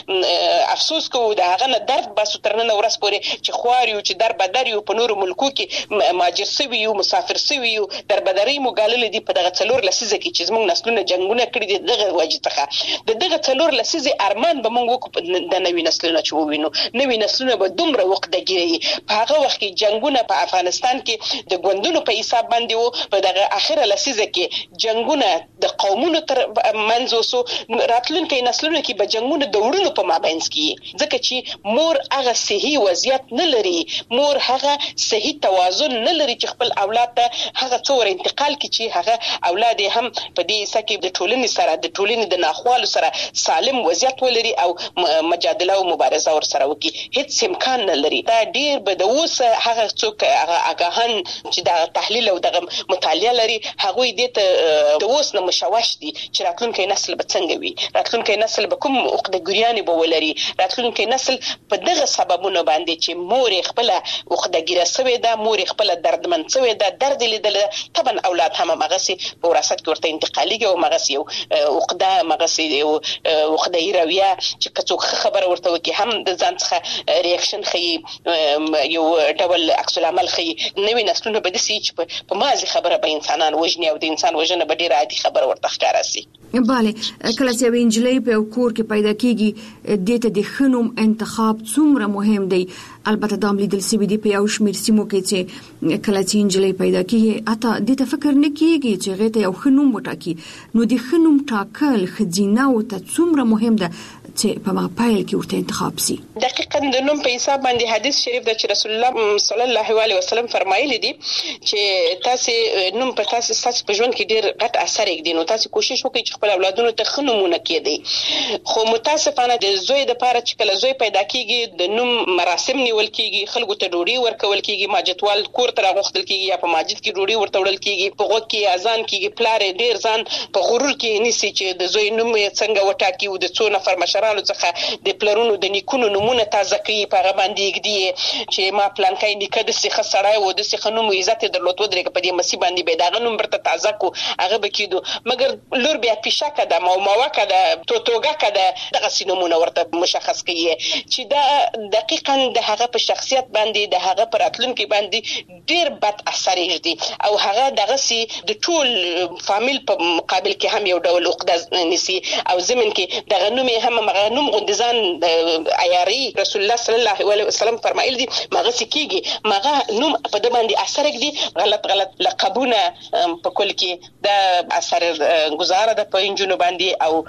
غنه افسوس کوو، دا غنه درد باسو ترنه ورس پورې چې خواريو چې در بدریو په نور ملکو کې ماجر سوي یو، مسافر سوي یو، در بدري مګالل دي په دغه څلور لسیزه کې چې موږ نسلونه جنگونه کړی دي. دغه وجه څخه دغه څلور لسیزه ارمان به موږ وکړو د نوي نسلونه چې ووینو، نوي نسلونه به دومره وقدګي په هغه وخت کې جنگونه په افغانستان کې د ګوندونو په حساب باندې وو، په دغه اخره لسیزه کې جنگونه جنگونه د قومونو تر منځ وسو راتلونکي نسلونو کې به جنگونه د وړونو په مابینځ کې ځکه چې مور هغه صحیح وضعیت نه لري مور هغه صحیح توازن نه لري چې خپل اولاد ته هغه څور انتقال کړي چې هغه اولاد هم په دې سکه د ټولنې سره د ټولنې د ناخوالو سره سالم وضعیت ولري او مجادله او مبارزه ور سره وکړي هیڅ امکان نه لري دا ډیر به د اوس هغه څوک هغه اگاهن چې دا تحلیل او د مطالعه لري هغه دې ته د اوس نه مشوش دي چې راتلونکي نسل به څنګه وي راتلونکي نسل به کوم عقدهګریانې به ولري راتلونکي نسل په دغه سببونو باندې چې مور خپل عقدهګیره سوی دا مور خپل دردمن سوی دا درد لیدل طبعا اولاد هم مغسي په وراثت کې ورته انتقالي او مغسي او عقده مغسي او عقدهي رویه چې کڅوک خبر ورته وکي هم د ځان څخه ریاکشن خي یو ډول عکس العمل خي نوې نسلونه به د سي چې په مازي خبره به انسانان وژني او د انسان وژنه به ډیره عادي خبره ورته ښکارا سي bale کله چې وینجلې په کور کې پیدا کیږي د ته د خنوم انتخاب څومره مهم دی البته د عملی دل سی بي دي په یو شمیر سیمو کې چې کله چې وینجلې پیدا کیږي اته د ته فکر نه کیږي چې غته یو خنوم وټاکي نو د خنوم ټاکل خزینه او ته څومره مهم ده چې په ماپایل کې ورته انتخاب سي دقیقاً د نوم په حساب باندې حدیث شریف د رسول الله صلی الله علیه وسلم فرمایلی دي چې تاسو نوم په تاسو په ژوند کې ډیر غټ اثر کوي نو تاسو کوشش وکړئ چې خپل اولادونو ته خنومونه کېدي خو متاسفانه د زوی د پاره چې کله زوی پیدا کیږي د نوم مراسم نیول کیږي خلکو ته ډوډۍ ورکول کیږي ماجتوال کور ته راغوښتل کیږي یا په مسجد کې ډوډۍ ورته وړل کیږي په غوږ کې اذان کیږي پلار ډیر ځان په غرور کې نیسي چې د زوی نوم څنګه وټاکي او د څو نفر مشرانو څخه د پلرونو د نیکونو نمونه تازه کوي په هغه باندې کېږي چې ما پلان کوي نیکه د سیخه سړی او د سیخه نوم عزت درلود ودرې په دې مسی باندې به دا نوم برته تازه کو هغه بکیدو مګر لور بیا پیشکه د موواکه د توتوګه د دغه سینمونه ورته مشخص کوي چې دا دقیقاً د هغه په شخصیت باندې د هغه پر راتلونکي باندې ډیر بد اثر یږي او هغه دغه سي د ټول فامیل په مقابل کې هم یو ډول عقده نسی او زمين کې دغه نوم هم مغنوم غندزان عیاری رسول الله صلی الله علیه وسلم فرمایلی دي مغه سکیږي مغه نوم په د باندې اثر کړي غلط لقبونه په کل کې د اثر گزاره د پنځونو باندې او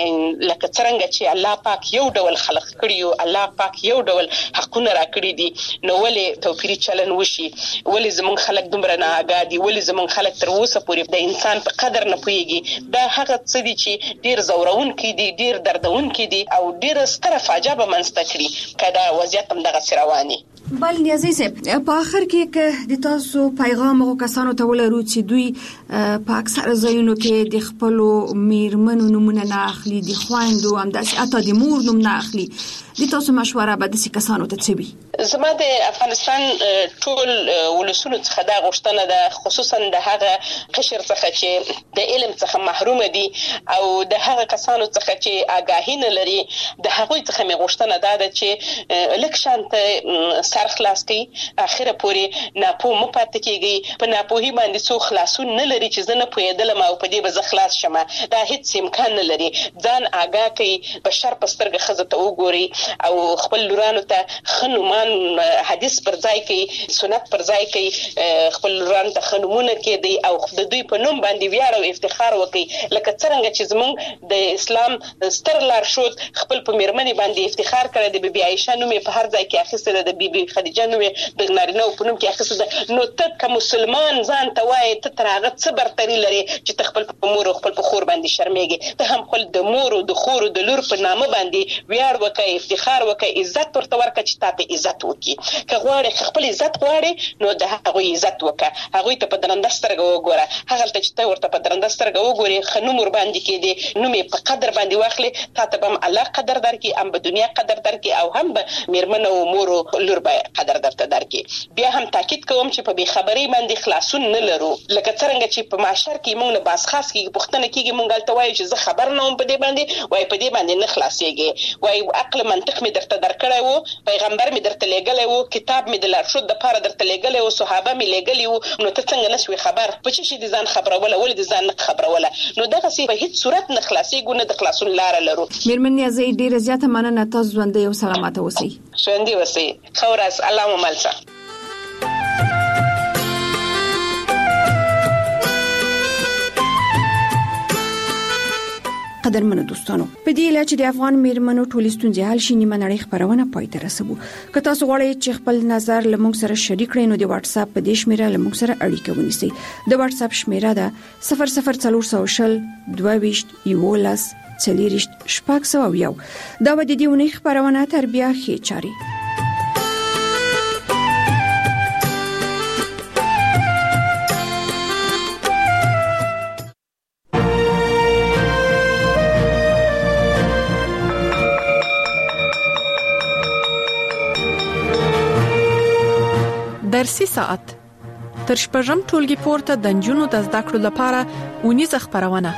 لکه څنګه چې الله پاک یو ډول خلق کړی او الله پاک یو ډول حقونه را کړی دي نو ولې توپیری چلن وشي ولې زمون خلک دومره نه آګادي ولې زمون خلک تر اوسه پورې د انسان په قدر نه پوهیږي دا هغه څه دي چې ډیر زورون کې دي ډیر دردون کې دي او ډیر ستره فاجعه به منځته کړي کدا وضعیت هم دغه سرواني بل نیازي سه په اخر کې د تاسو پیغام او کسانو ته ولرو چې دوی په اکثر ځایونو کې د خپل میرمنو نمونه نه اخلي د خويندو هم داسې اته د مور نوم نه اخلي د تاسو مشوره به د کسانو ته څه وي زما د افغانستان ټول ولسونو څخه دا غوښتنه ده خصوصا د هغه قشر څخه چې د علم څخه محروم دي او د هغه کسانو څخه چې آگاهی نه لري د هغه څخه مې غوښتنه ده چې لکشانته سر خلاص کړي اخره پورې ناپوه مو پاتې کیږي په ناپوهي باندې څو خلاصون نه لري چې زنه پوهېدل ما په دې به خلاص شمه دا هیڅ امکان نه لري ځان آگاه کړي بشر پسترګه خزه ته وګوري او خپل لورانو ته خنومان حدیث پر ځای کوي سنت پر ځای کوي خپل لورانو ته خنومونه کوي او د دوی په نوم باندې ویاړ او افتخار وکړي لکه څنګه چې زموږ د اسلام ستر لارښود خپل په میرمنې باندې افتخار کړی د بیبي عائشه نوم په هر ځای کې اخیستل د بیبي خدیجه نوم د نارینه په نوم کې اخیستل نو ته کوم مسلمان ځان ته وایي ته ترغه څه برتري لري چې ته خپل په مور او خپل په خور باندې شرمېږي ته هم خپل د مور او د خور او د لور په نامه باندې ویاړ وکړي افتخار وکړي عزت ورته ورکړي چې تاسو عزت وکړي که غواړې خپل عزت غواړې نو د هغه عزت وکړه هغه ته په درنده سترګه وګوره هغه ته چې ته ورته په درنده سترګه وګورې خنوم ور باندې کې دي نو مې په قدر باندې واخلي تاسو به الله قدر درکې ام په دنیا قدر درکې او هم به میرمن او مور او لور به قدر درته درکې بیا هم تاکید کوم چې په بی خبري باندې خلاصون نه لرو لکه څنګه چې په معاشر کې موږ نه باس خاص کې پښتنه کېږي موږ ته وایي چې زه خبر نه وم په دې باندې وای په دې باندې نه خلاصيږي وای عقل منطق می درته درکړای وو پیغمبر می درته لګلای وو کتاب می د لارښود د پاره درته لګلای وو صحابه می لګلی وو نو ته څنګه نشوي خبر په چې دي ځان خبرونه ول دي ځان خبرونه نو دغه سی په هیڅ صورت نه خلاصيږي نه د خلاصون لار لرو میرمن نیازي ډیره زیاته مننه تاسو ژوند یو سلامت اوسئ ژوند اوسئ خورس الله مو ملسه قدرمنو دوستانو په دې اله چې د افغان میرمنو ټولې ستونزې حل شي نیمه نړۍ خبرونه پای ته رسوو که تاسو غواړئ چې خپل نظر لمونږ سره شریک کړئ نو د واتس اپ په دې شمیره لمونږ سره اړیکه ونیسئ د واتس اپ شمیره ده 00400 22 11 40 شپږ دا و د دې ونې خبرونه تر بیا خې چاري درسي ساعت تر شپږم ټولګي پورته د نجونو د زده کړو لپاره ونیزه خبرونه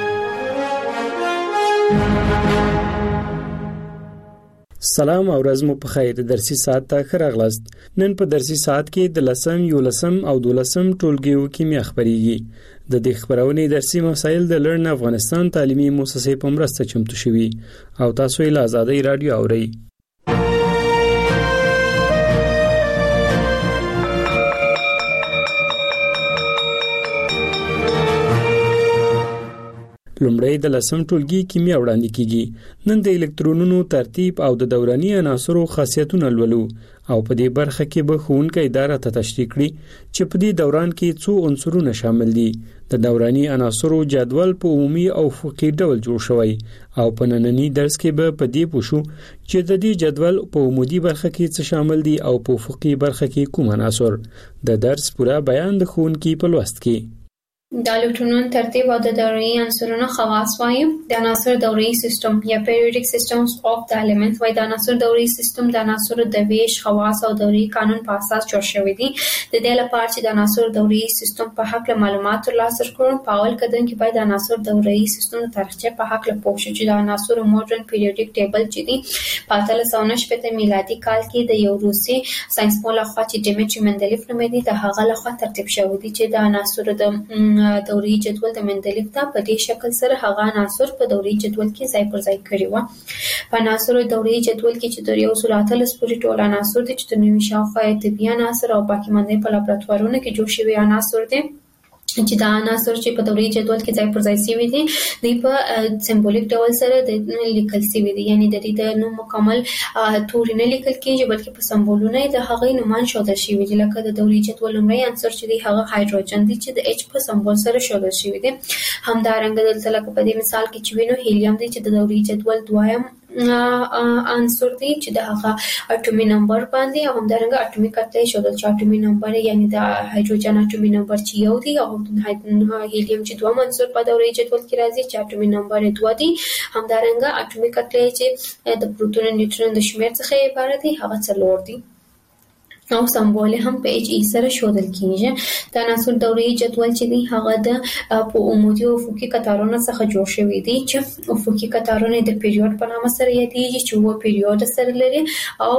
سلام او ورځ مو په خیر درسي ساعت ته راغلاست نن په درسي ساعت کې د لسم یولسم او دولسم ټولګیو کیمیا خبريږي د دې خبرونې درسي مسایل د لرن افغانستان تعلیمي مؤسسې په مرسته چمتو شوي او تاسو یې له آزادۍ رادیو اورئ لومړی د لسم ټولګي کیمیا وړاندې کیږي نن د الکترونونو ترتیب او د دوراني عناصرو خاصیتونه لولو او په دې برخه کې به ښوونکی اداره ته تشریح کړي چې په دې دوران کې څو عنصرونه شامل دي د دوراني عناصرو جدول په عمومي او افقي ډول جوړ شوی او په نننی درس کې به په دې پوښو چې د دې جدول په عمودي برخه کې څه شامل دي او په افقي برخه کې کوم عناصر د درس پورا بیان د ښوونکي په لوست کې د الکترونونو ترتیب او د دوري عنصرونو خواص وایي د عناصر دوري سیستم یا پیریوډیک سیستمز اف د الیمنټس وایي د عناصر دوري سیستم د عناصر د ویش خواص او دوري قانون په اساس جوړ شوی دی د دې لپاره چې د عناصر دوري سیستم په حق له معلومات ترلاسه کړو په اول قدم کې باید د عناصر دوري سیستم د تاریخچه په حق له پوښتنه چې د عناصر ماډرن پیریوډیک ټیبل چې دی په 1990 میلادي کال کې د یو روسي ساينسپوه لخوا چې ډیمیټري مندلیف نومېدی د هغه لخوا ترتیب شوی دی چې د عناصر د دوري جدول د مندلیف ته په دې شکل سره هغه عناصر په دوري جدول کې ځای پر ځای کړی و په عناصر دوري جدول کې چې د یو سلاتل سپوري ټول عناصر د چې د نوي شاوخوا طبي عناصر او باقي مانده په لابراتوارونو کې جوړ شوی عناصر دي چې دا عناصر چې په دوري جدول کې ځای پر ځای شوی دي د په سمبولیک ډول سره د لیکل شوی دي یعنی د دې د نو مکمل توري نه لیکل کېږي بلکې په سمبولونه د هغې نومان شوده شوی دي لکه د دوري جدول لومړی عنصر چې دی هغه هایدروجن دی چې د H په سمبول سره شوده شوی دي همدارنګه دلته لکه په دې مثال کې چې وینو هیلیم دی چې د دوري جدول دویم عنصر دی چې د هغه اټومي نمبر باندې او همدارنګه اټومي کتله شوده چې اټومي نمبر یعنی د هایدروجن اټومي نمبر چې یو دی او هیلیم چې دوه عنصر په دوري جدول کې راځي چې اټومي نمبر 2 دی همدارنګه اټومي کتله چې د پروتون نیوټرون د شمیر څخه عبارت دی هغه 4 دی او سمبول هم په He سره شودل کیږي د عناصر دوري جدول چې دی هغه د په عمودي او افقي قطارونو څخه جوړ شوی دی چې افقي قطارونه د پیریود په نامه سره یادېږي چې وو پیریود سره لري او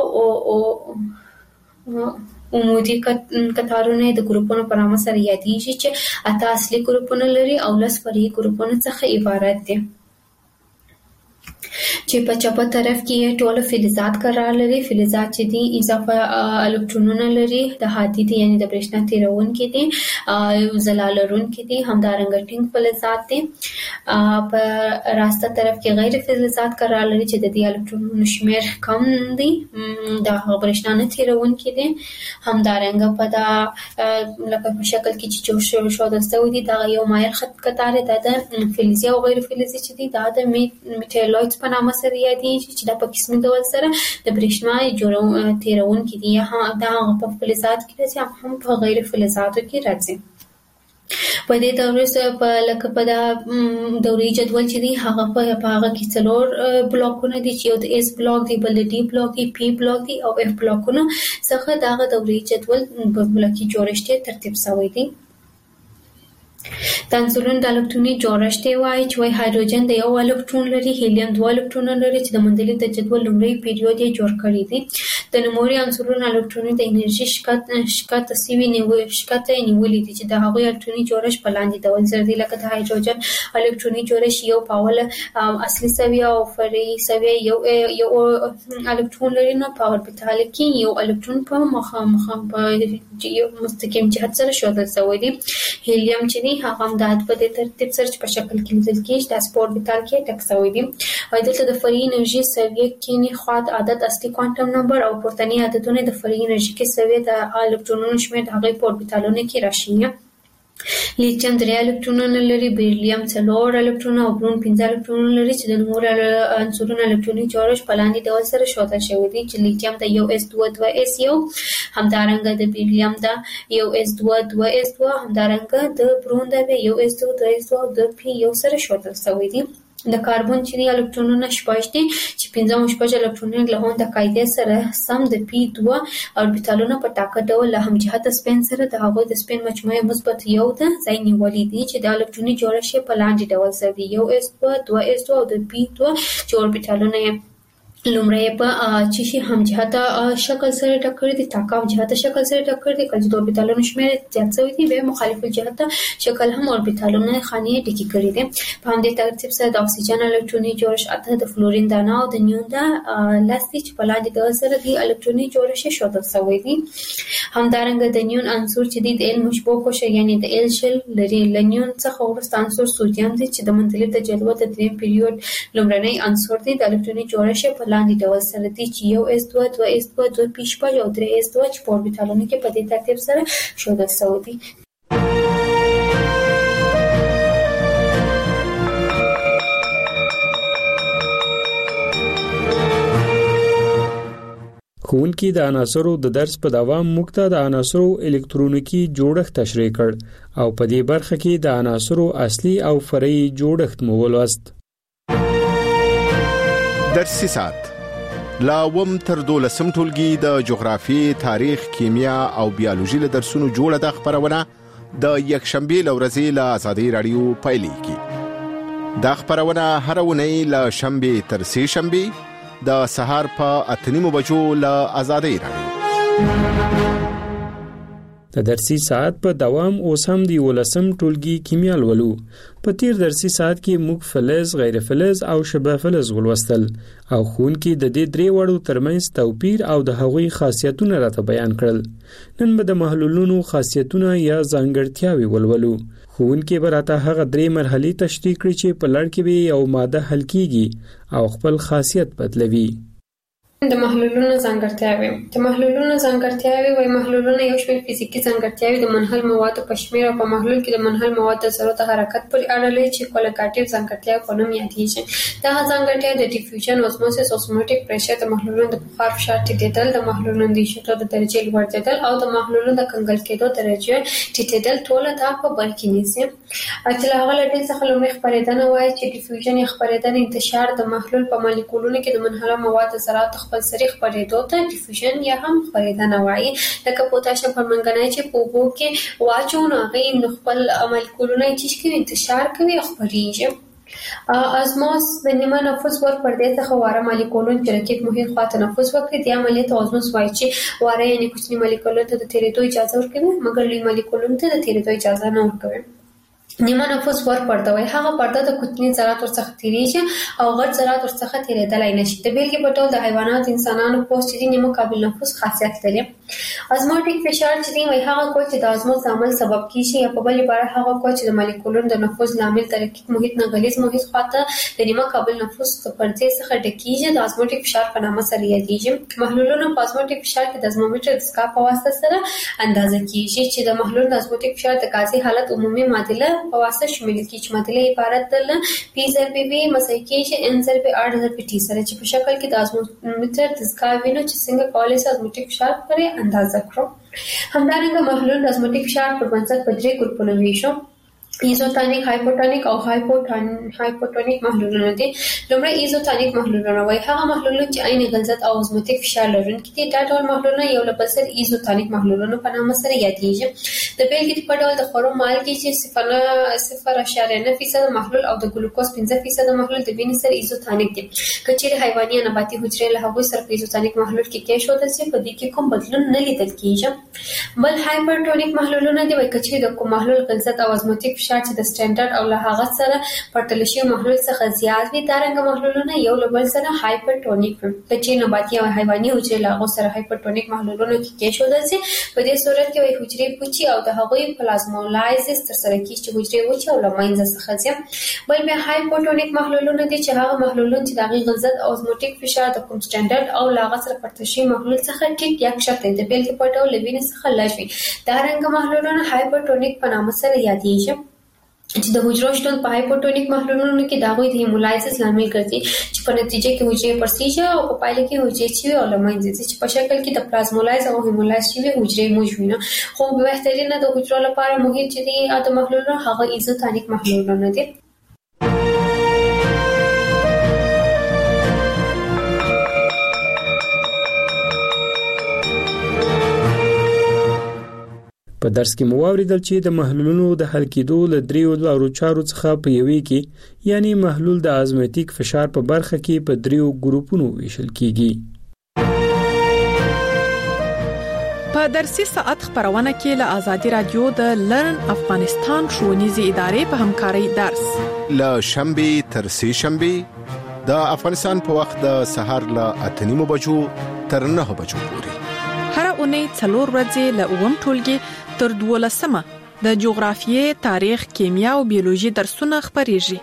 عمودي قطارونه د ګروپونو په نامه سره یادېږي چې اته اصلي ګروپونه لري او لس فرعي ګروپونه څخه عبارت دي چې په چپه طرف کې ټول فلزات قرار لري فلزات چې دي اضافه الکترونونه لري د هادي دي یعنی د برېښنا تیرونکي دي ځلا لرونکي دي همدارنګه ټینګ فلزات دي په راسته طرف کې غیر فلزات قرار لري چې د دې الکترونونو شمیر کم دي د برېښنا نه تیرونکي دي همدارنګه په دا لکه په شکل کې چې جوړ شو د سعودي د یو مایل خط قطار د فلزي او غیر فلزي چې دي د میټالویډز په نامه سره یادېږي چې د په قسمي ډول سره د برېښنا تیرونکي دي دا په فلزات کې راځي هم په غیر فلزاتو کې راځي په دې دورې سره په لکه په دا دوري جدول چې دی هغه په هغه کې څلور بلاکونه دي چې یو د اس بلاک دی بل د ډي بلاک دی پی بلاک دی او اف بلاکونه څخه دا دوري جدول په بلاکي جوړښت ترتیب شوی دی د عنصرونو د الکتروني جوړښت وایي چې هایدروجن د یو الکترون لري هیلیم دوه الکترونونه لري چې د مندلیف د جدول لومړی پیریود یې جوړ کړی دی د د نوموړي عنصرونو الکتروني د انرژي شکات سیوی نیولې دي چې د هغوی الکتروني جوړښت په لاندې ډول سره دی، لکه د هایدروجن الکتروني جوړښت یو په اوله اصلي سویه او فرعي سویه یو الکترون لري، نو په اوربیتال کې یو الکترون په مخامخ په یو مستقیم جهت سره ښودل شوی دی. هیلیم چې دی هغه هم د په دې ترتیب سره په شکل کې لیدل کېږي، د په اوربیتال کې ټک شوی دی. دلته د فرعي انرژي سویه کې نه خواط عدد اصلي کوانټم نمبر او پورتني عددونه د فرعي انرژي کې سویه د الکترونونو شمېر د هغې په اوربیتالونو کې راشي. لیتیم 3 الکترونونه لري، بیریلیم 4 الکترونونه او برون 15 الکترونونه لري چې د نوموړي عنصرونو الکتروني جوړښت په لاندې ډول سره ښودل شوی دی چې لیتیم د 1s2 2s1 همدارنګه د بیریلیم د 1s2 2s2 همدارنګه د برون د 1s2 2s2 او د p1 سره ښودل شوی دی. د کاربن چې الکترونونه شپږ دي چې 15 الکترونونه له هون د قاعدې سره سم د p2 اوربیتالونو په ټاکه ډول له همجهته سپین سره د هغوی د سپین مجموعه مثبت یو د ځای نیولې دي چې د الکتروني جوړښت په لاندې ډول سره دی 1s2 2s2 او د p2 چې اوربیتالونه لومړی په چې شي همجهته شکل سره ټاکل دي، ټاکه همجهته شکل سره ټاکل دي، کله چې د اوربیتالونو شمېر زیات شوی دی بیا مخالف الجهته شکل هم اوربیتالونه خانې ډکې کړي دي. په همدې ترتیب سره د اکسیجن الکتروني جوړښت اته د فلورین دانه او د نیون د لاستي چې په لاندې ډول سره دی الکتروني جوړښت ښودل شوی دی. همدارنګه د نیون عنصر چې دی د ال مشبوه کوشه یعنی د ال شل لري. له نیون څخه وروسته عنصر سودیم دی چې د منطلب د جدول د دریم پیریود لومړنی عنصر دی. د الکتروني جوړښت په لاندې ډول سره دی چې 1s2 2s2 2p6 او 3s2 چې په اوربیتالونو کې په دې ترتیب سره ښودل شوی دی. ښوونکي د عناصرو د درس په دوام موږ ته د عناصرو الکترونیکی جوړښت تشریح کړ او په دې برخه کې د عناصرو اصلي او فرعي جوړښت مو ولوست. درسي ساعت لا وم تر 12 ټولګي د جغرافي، تاریخ، کیمیا او بیولوژي له درسونو جوړه د خبرونه د یکشنبه لورځي له آزادۍ رادیو پایلیږي. دا خبرونه هر ونی له شنبه تر سه شنبه د سهار په 8:30 بجو له آزادۍ رادیو. د درسي ساعت په دوام اوس هم دی ولسم ټولګي کیمیا لولو. په تیر درسي ساعت کې موږ فلز، غیر فلز او شبه فلز ولوستل او ښوونکي د دې درې وړو ترمنځ توپیر او د هغوی خاصیتونه راته بیان کړل. نن به د محلولونو خاصیتونه یا ځانګړتیاوې ولولو. ښوونکي به راته هغه درې مرحلې تشریح کړي چې په لړ کې به یو ماده حل کیږي او خپل خاصیت بدلوي. د محلولونو ځانګړتیاوې. د محلولونو ځانګړتیاوې وایي محلولونه یو شمېر فزیکي ځانګړتیاوې د منحل موادو په شمېر او په محلول کې د منحل موادو د ذرو د حرکت پورې اړه لري چې کولیګاټیو ځانګړتیاوې په نوم یادېږي. دغه ځانګړتیاوې د ډیفیوژن، اوزموسیس، اوسموټیک پریشر، د محلولونو د بخار فشار ټیټېدل، د محلولونو د ایشېدو د درجې لوړېدل او د محلولونو د کنګل کېدو درجه ټیټېدل ټوله دا په بر کې نیسي. چې له هغه له ډلې څخه لومړی خپرېدنه وایي چې ډیفیوژن یا خپرېدنه انتشار د محلول په مالیکولونو کې د منحله موادو ذرات خپل سري خپرېدو ته ډیفیوژن یا هم خپرېدنه وایي. لکه پوتاشیم پرمنګنایټ چې په اوبو کې واچوو نو هغې خپل مالیکولونه یې چیش کوي، انتشار کوي او خپرېږي. ازموس د نیمه نفوس ور پردې څخه واره مالیکولونه چې رقیق محیط خواته نفوذ وکړي دې عملیې ته ازموس وایي چې واره یعنې کوچني مالیکولونو ته د تېرېدو اجازه ورکوي مګر لوی مالیکولونو ته د تېرېدو اجازه نه ورکوي. نیمه نفوس ور پرده وایي هغه پرده د کوچني ذرات ورڅخه تېرېږي او غټ ذرات ورڅخه تېرېدلی نشي. د بېلګې په ډول د حیواناتو، انسانانو پوست چې دی نیمه قابل نفوس خاصیت لري. ازموټیک فشار چې دی وایي هغه قوه چې د ازموس د عمل سبب کېږي یا په بل عبارت هغه قوه چې د مالیکولونو د نفوذ لامل د رقیق محیط نه غلیظ محیط خواته د نیمه قابل نفوس د پردې څخه ډکېږي د ازموټیک فشار په نامه سره یادېږي. محلولونه په ازموټیک فشار کې د ازمومیټر د سکاپ په واسطه سره اندازه کېږي چې د محلول د ازموټیک فشار د غازي حالت عمومي معادله په واسطه شامل کېږي. معادله عبارت ده پی ضرب وی مساوي کېږي ان ضرب ار ضرب ټي سره چې په شکل کې د ازمومیټر د سکاپ وینو چې څنګه کولای شي ازموټیک فشار پرې اندازه کړو. همدارنګه محلول د ازموټیک فشار پر بنسټ په درې ګروپونو ویشو. ایزوتونیک هایپوټونیک او هایپوټونیک محلولونه دي. لومړی ایزوتونیک محلولونه وایي هغه محلولونه چې عین غلظت او ازموتیک فشار لرونکي دي. دا ډول محلولونه یو له بل سره ایزوتونیک محلولونه په نامه سره یادېږي. د بیلګې په ډول د خوړو مالګې چې 0.9% محلول او د ګلوکوز 15% محلول د وینې سره ایزوتونیک دي. که چیرې حیواني یا نباتي حجرې له هغوی سره په ایزوتونیک محلول کې کېښودل شي په دې کې کوم بدلون نه لیدل کېږي. بل هایپرټونیک محلولونه دي وایي که چیرې د کوم محلول غلظت او ازموتیک فشار چې د سټانډرډ او له هغه سره پرتله شوي محلول څخه زیات وي دا رنګه محلولونه یو له بل سره هایپرټونیک وي. که چیرې نباتي او حیواني حجرې له هغو سره هایپرټونیک محلولونو کې کېښودل شي په دې صورت کې وایي حجرې پوچي او د هغوی پلازمولایزس ترسره کېږي چې حجرې وچې او له منځه څخه ځي. بل بیا هایپوټونیک محلولونه دي چې هغه محلولونه چې د هغې غلظت او ازموتیک فشار د کوم سټانډرډ او له هغه سره پرتله شوي محلول څخه ټیټ یا کښته د بیلګې په ډول له وینې څخه لږ وي. دا رنګه محلولونه هایپرټونیک په نامه سره یادېږي چې د حجرو شتون په هایپوټونیک محلولونو کې د هغوی د هیمولایسس لامل ګرځي چې په نتیجه کې حجرې پړسېږي او په پایله کې حجرې چوي او له منځه ځي چې په شکل کې د پلازمولایز او هیمولایز شوي حجرې موږ وینو. خو بهترینه د حجرو لپاره مهم چې دي د محلولونو هغه ایزوتونیک محلولونه دي. په درس کې مو واوریدل چې د محلولونو د حل کېدو له دریو لارو چارو څخه په یوې کې یعنی محلول د ازموتیک فشار په برخه کې په دریو ګروپونو ویشل کیږي. په درسي ساعت خبرونه کې له آزادي رادیو د لرن افغانستان ښوونیزې ادارې په همکارۍ درس له شنبه تر سه شنبه د افغانستان په وخت د سحر له 8:30 بجو تر 9 بجو پورې هر اونۍ 4 ورځې له اووم ټولګي تر 12مه د جغرافیې، تاریخ، کیمیا او بیولوژي درسونه خبريږي.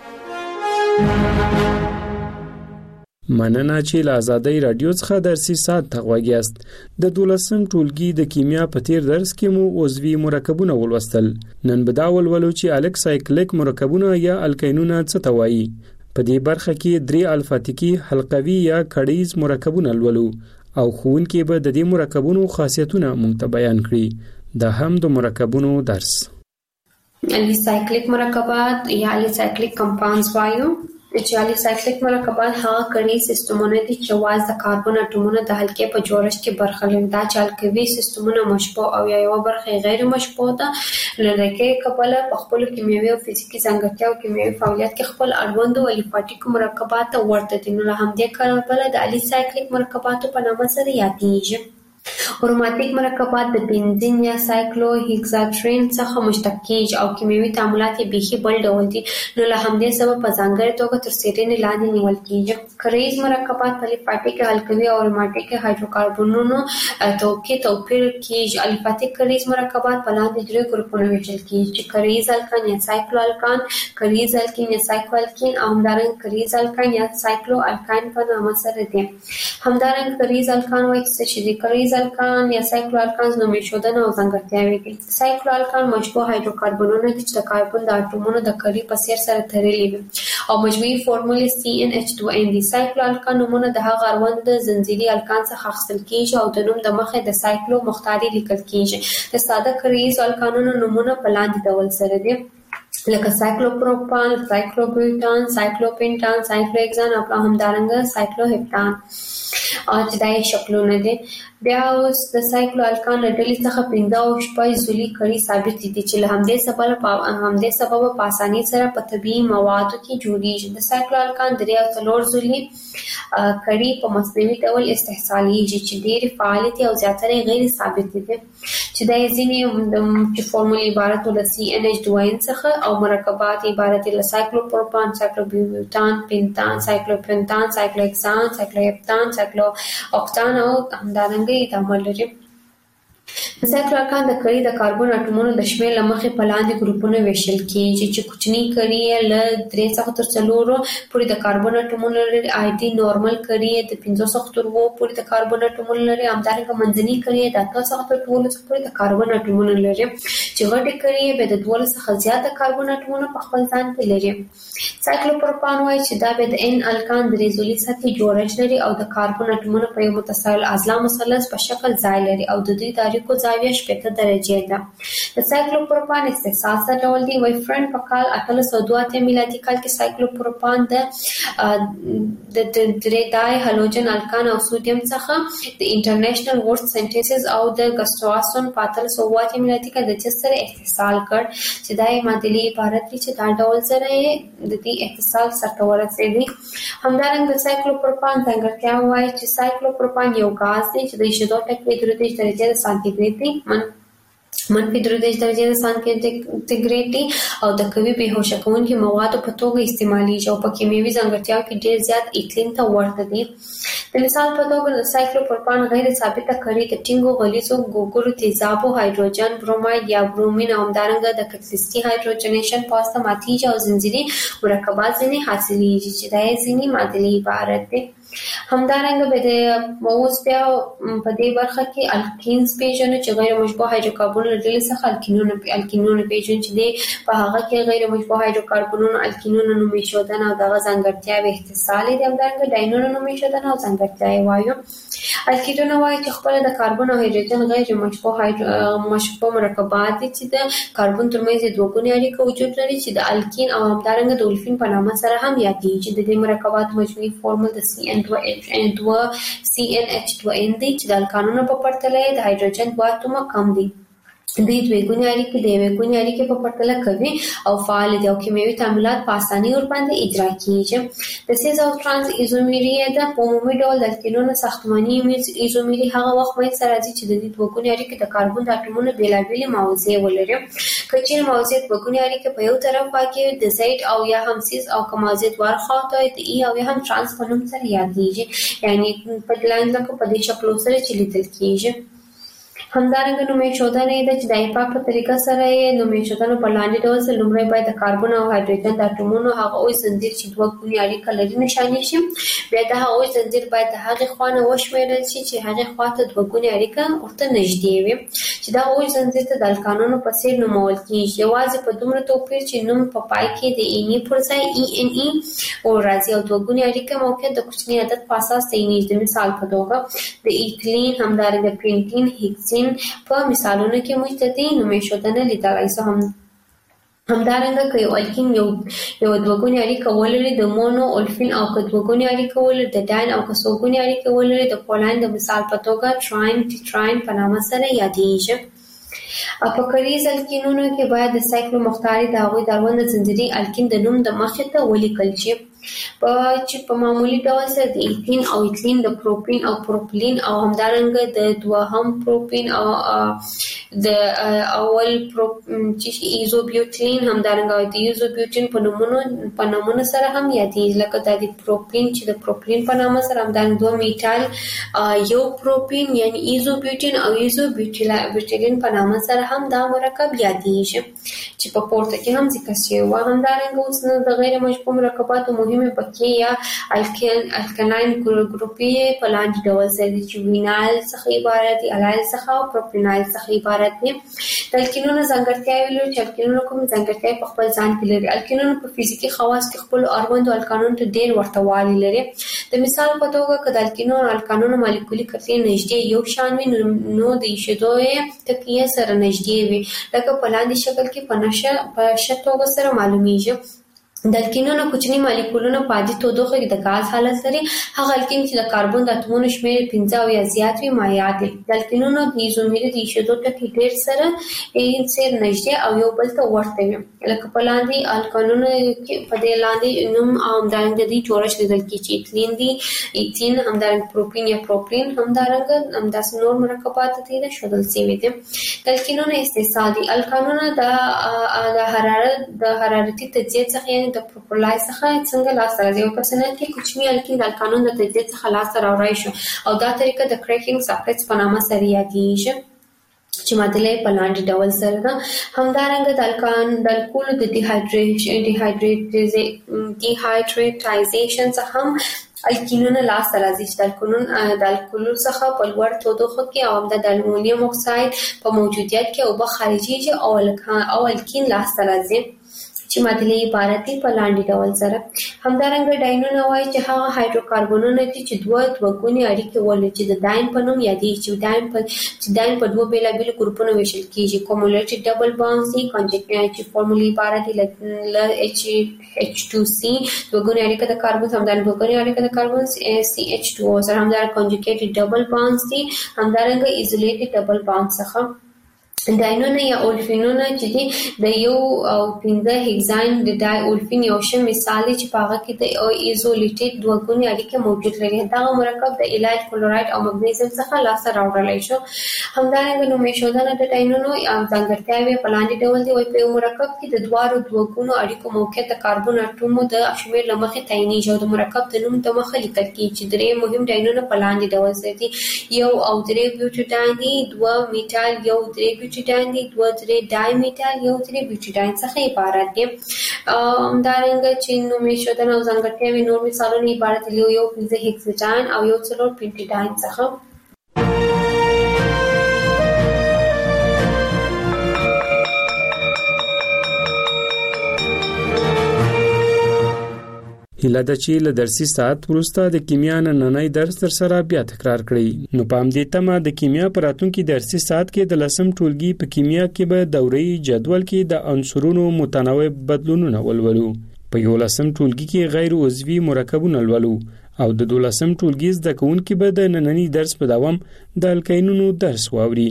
مننه چې له آزادۍ رادیو څخه درسي ساعت ته غوږیاست. د 12م ټولګي د کیمیا په تیر درس کې مو عضوي مرکبونه ولوستل. نن به دا ولولو چې الکسایکلیک مرکبونه یا الکینونه څه ته وایي. په دې برخه کې 3 الفاتیکي حلقوي یا کړیز مرکبونه لولو او ښوونکي به د دې مرکبونو خاصیتونه مونږ ته بیان کړي. دا هم د مرکبونو درس. الیسایکلیک مرکبات یا الیسایکلیک کمپاونډز وایو چې الیسایکلیک مرکبات هغه کړي سیستمونه دي چې واز د کاربن اټومونو د حلقې په جوړښت کې برخه لري. دا چې الکوي سیستمونه مشبوع او یو برخه غیر مشبوع ده لکه کبله په خپل کیمیاوي او فزیکي ځانګړتیا او کیمیاوي فعالیت کې خپل اړوند او الیفاتیک مرکبات ورته دي. نو هم دې کاربله د الیسایکلیک مرکباتو په نامه سره یادېږي. اروماتیک مرکبات د بنزین یا سایکلو هیکساترین څخه مشتق کیږي او کیمیاوي تعاملات یې بیخي بل ډول دي. نو له همدې سبب په ځانګړې توګه تر څېړنې لاندې نیول کیږي. کریز مرکبات په الفاتیک الکوي او اروماتیک هایدروکاربنونو توپیر کیږي. الفاتیک کریز مرکبات په لاندې درې ګروپونو ویشل کیږي: کریز الکان یا سایکلو الکان، کریز الکین یا سایکلو الکین او همدارنګه کریز الکان یا سایکلو الکان په نامه سره دي. همدارنګه کریز الکان وایي چې د کریز الکان یا سایکلو الکانز نومې شودنه او ځانګړتیاوې دي. سایکلو الکان مشبوع هایدروکاربنونه دي چې د کاربن د اټومونو د کړي په څیر سره تړلي وي او مجموعي فورمول CnH2n دي. سایکلو الکان نومونه د هغه اړوند د زنجیري الکان څخه اخیستل کیږي او د نوم د مخې د سایکلو مختاري لیکل کیږي. د ساده کریز الکانونو نومونه په لاندې ډول سره دي لکه سایکلوپروپان، سایکلوبیوټان، سایکلوپینټان، سایکلوهکسان او همدارنګه سایکلوهپټان چې دا یې شکلونه دي. بیا اوس د سایکلو الکان له ډلې څخه 15 او 16 ځلې کړي ثابت دي چې له همدې سبب په اسانۍ سره په طبیعي موادو کې جوړیږي. د سایکلو الکان 3 او 4 ځلې کړي په مصنوعي ډول استحصالیږي چې ډېرې فعالې دي او زیاتره غیر ثابت دي چې دا ځینې د فورمول عبارت له CnH2n څخه او مرکبات عبارت له سایکلوپروپان، سایکلوبیوټان، پینتان، سایکلوپینتان، سایکلوهکسان، سایکلوهپتان، سایکلوهوکتان او همدارنګه تعامل لري. سایکلو الکان د کړي د کاربن اټومونو د شمېر له مخې په لاندې ګروپونو ویشل کیږي چې کوچني کړي له 3 څخه تر 4 پورې د کاربن اټومونو لري. آیدي نورمال کړي د 15 څخه تر 20 پورې د کاربن اټومونو لري. همدارنګه منځني کړي د 8 څخه تر 12 پورې د کاربن اټومونو لري چې غټي کړي به د 12 څخه زیات د کاربن اټومونو په خپل ځان کې لري. سایکلوپروپان وایي چې دا به د N الکان د ریزولي سطحي جوړښت لري او د کاربن اټومونو په یو متصل اضلاع مثلث په شکل ځای لري او د دوی د اړیکو اړیکو زاویه 80 درجې ده. د سایکلوپروپان استحصال څه ډول دی؟ وای فرند په کال 1882 میلادي کال کې سایکلوپروپان د درېدای هالوجن الکان او سودیم څخه د انټرنیشنل ورډ سنټیسز او د ګسټواسون په 1880 میلادي کې د جسر استحصال کړ چې دای معادلې عبارت دي چې دا ډول سره د دې اتصال سره ورسېږي. همدارنګه د سایکلوپروپان ځانګړتیا وایي چې سایکلوپروپان یو غاز دی چې د شیدو ټکي 33 درجې سانتیګریډ دی منفي 33 درجې سانتیګریډ دی او د قوي بېهوشه کوونکي موادو په توګه استعمالېږي او په کیمیاوي ځانګړتیاو کې ډېر زیات ایتلین ته ورته دي. د مثال په توګه د سایکلوپروپان غیر ثابته کړي د ټینګو غلیظو ګوګړو تیزابو هایدروجن بروماید یا برومین او همدارنګه د کتلیستي هایدروجنیشن په واسطه ماتیږي او زنجیري مرکبات ځینې حاصلېږي چې دا یې ځینې معادلې عبارت دي. همدارنګه به د اوس بیا په دې برخه کې الکینز پیژنو چې غیر مشبوع هایدروکاربن ډلې څخه الکینونه پیژنو چې په هغه کې غیر مشبوع هایدروکاربنونو الکینونه نوم ایښودنه او دغه ځانګړتیاوې اتصال دي. همدارنګه ډاینونه نوم ایښودنه او ځانګړتیاوې وایو. الکینونه وایي چې خپل د کاربن او هایدروجن غیر مشبوع مرکبات دي چې د کاربن ترمنځ دوه ګونې اړیکه وجود لري چې د الکین او همدارنګه د اولفین په نامه سره هم یادېږي چې د دې مرکباتو مجموعي فورمول د CN2CNH2N دی چې د الکانونو په پرتله د هایدروجن 2 اتومه کم دي. دوی دوه ګونې اړیکې د یوې ګونې اړیکې په پرتله کوي او فعال دي او کیمیاوي تعاملات په اسانۍ ورباندې اجرا کیږي. د سیز او ترانس ایزومری د عمومي ډول د الکینونو ساختماني ایزومری هغه وخت باندې سره راځي چې د دې دوه ګونې اړیکې د کاربن د اټومونو بیلابېلې موضوع ولري. کچیر موضوع دوه ګونې اړیکې په یو طرف واقع د زید او یا هم سیز او کومازید ورخواته د ای او یا هم ترانس په نوم سره یادېږي، یعنی په لاندې لکه په دې شکل سره چې لیدل کیږي. همدارنګه نوم ایښودنه ده چې د ایپاک په طریقه سره یې نوم ایښودنه په لاندې ډول سره لومړی باید د کاربن او هایدروجن د اټومونو هغه اوی زنجیر چې دوه ګونې اړیکه لري نشانې شي. بیا د هغه زنجیر باید د هغې خوا نه وشمیرل شي چې هغې خوا ته دوه ګونې اړیکه ورته نږدې وي چې دا اوی زنجیر ته د الکانونو په څېر نومول کېږي، یوازې په دومره توپیر چې نوم په پای کې د ایني پر ځای ENE راځي او دوه ګونې اړیکه موقعیت د کوچني عدد په اساس تعینېږي. د مثال په توګه د ایتلین همدارنګه پینټین هیکسین په مثالونو کې موږ ته دې نوم ایښودنه لیدلای شو. همدارنګه که یو الکین یو دوه ګونې اړیکه ولري د مونو اولفین او که دوه ګونې اړیکه ولري د ډاین او که څو ګونې اړیکه ولري د پولین د مثال په توګه تراین ټیټراین په نامه سره یادېږي. په کریز الکینونو کې باید د سایکلو مختاري د هغوی د اړوند زنجیري الکین د نوم د مخې ته ولیکل شي چې په معمولي ډول سره د ایتین او ایتلین د پروپین او پروپلین او همدارنګه د دوهم پروپین او د اول چې ایزوبیوټین همدارنګه د ایزوبیوټین په نومونو سره هم یادېږي، لکه د پروپین چې د پروپلین په نامه سره همدارنګه دوه میټال یو پروپین یعنی ایزوبیوټین او ایزوبیوټیلین په نامه سره هم دا مرکب یادېږي چې په پورته کې هم ذکر شوی و. همدارنګه اوس د غیر مشبوع مرکباتو مهمې بقیې یا الکلاین ګروپي په لاندې ډول سره دي چې وینایل څخه عبارت دي، الایل څخه او پروپینایل څخه عبارت دي. د الکینونو ځانګړتیاوې لري چې الکینونو کوم ځانګړتیاوې په خپل ځان کې لري. الکینونو په فزیکي خواص کې خپل اړوندو الکانونو ته ډېر ورته والی لري. د مثال په توګه که د الکانونو مالیکولي کتلې نږدې یو شان وي نو د ایشېدو ټکیې سره نږدې وي، لکه په لاندې شکل کې په ښه توګه سره معلومیږي. د الکینونو کوچني مالیکولونه په عادي تودوخه کې د غاز حالت لري. هغه الکین چې د کاربن د اتومونو شمېر 15 او یا زیات وي مایع دي. د الکینونو د ایزومري د ایښودو ټکي ډېر سره نږدې او یو بل ته ورته وي، لکه په لاندې الکانونو کې په دې لاندې نوم او همدارنګه د دې جوړښت لیدل کېږي چې ایتلین دي، ایتین همدارنګه پروپین یا پروپلین همدارنګه همداسې نور مرکبات دي د ښودل شوي دي. د الکینونو استحصال دي. الکانونه د حرارتي تجزیې څخه یعنې د پروپولای څخه څنګه لاسته راځي. یو پرسنل کې کوچني الکین د الکانون د تجزیې څخه لاسته راوړی شو او دا طریقه د کریکینګ ساکټس په نامه سره یادېږي چې معادله په لاندې ډول سره ده. همدارنګه د الکولو د ډیهایډریټایزیشن څخه هم الکینونه لاسته راځي چې د الکولو څخه په لوړ تودوخه کې او د المونیم اکساید په موجودیت کې اوبه خارجېږي او الکین لاسته راځي چې چې معادلې عبارت دي په لاندې ډول سره. همدارنګه ډاینونه وایي چې هغه هایدروکاربنونه دي چې دوه ګونې اړیکې ولري چې د داین په نوم یادېږي چې داین په دوه بېلابېلو ګروپونو ویشل کېږي. کومولټیو ډبل بانډز دي چې فارمولې عبارت دي له H2C دوه ګونې اړیکه د کاربن همدارنګه دوه ګونې اړیکه د کاربن CH2O سره همدارنګه کنجوګیټډ ډبل بانډز دي همدارنګه ایزولیټډ ډبل بانډ څخه. ډاینونه یا اولفینونه چې دي د یو او 15 هیگزاین د ډای اولفین یو شی مثال دی چې په هغه کې د ایزولیټډ دوه ګونې اړیکې موجود لري. دا مرکب د الایل کلورایډ او مګنیزیم څخه لاسته راوړل شو. همدارنګه نو مېشودنه د ډاینونو ځانګړتیاوې په لاندې ډول دي. په یو مرکب کې د دوه ګونو اړیکو موقعیت د کاربن اټومو د شمېر له مخې تعینېږي او د مرکب د نوم د مخه لیکل کېږي چې درې مهم ډاینونه په لاندې ډول سره دي. یو او درې بیوټیډاین دي، دوه میټال یو درې بیوټیډاین دي، دوه درې ډای میټال یو درې بیوټیډاین څخه عبارت دي. همدارنګه چې نو مېشودنه او ځانګړتیاوې نور مثالونه عبارت دي یو 15 هیکساډاین او یو 4 پینټیډاین څخه. هیله ده چې له درسي ساعت وروسته د کیمیا نننی درس در سره بیا تکرار کړئ. نو په همدې تمه د کیمیا په راتلونکي درسي ساعت کې د 10م ټولګي په کیمیا کې به دوري جدول کې د عنصرونو متنوع بدلونونه ولولو. په 11م ټولګي کې غیر عضوي مرکبونه ولولو او د 12م ټولګي زده کوونکي به د نننی درس په دوام د الکینونو درس واوري.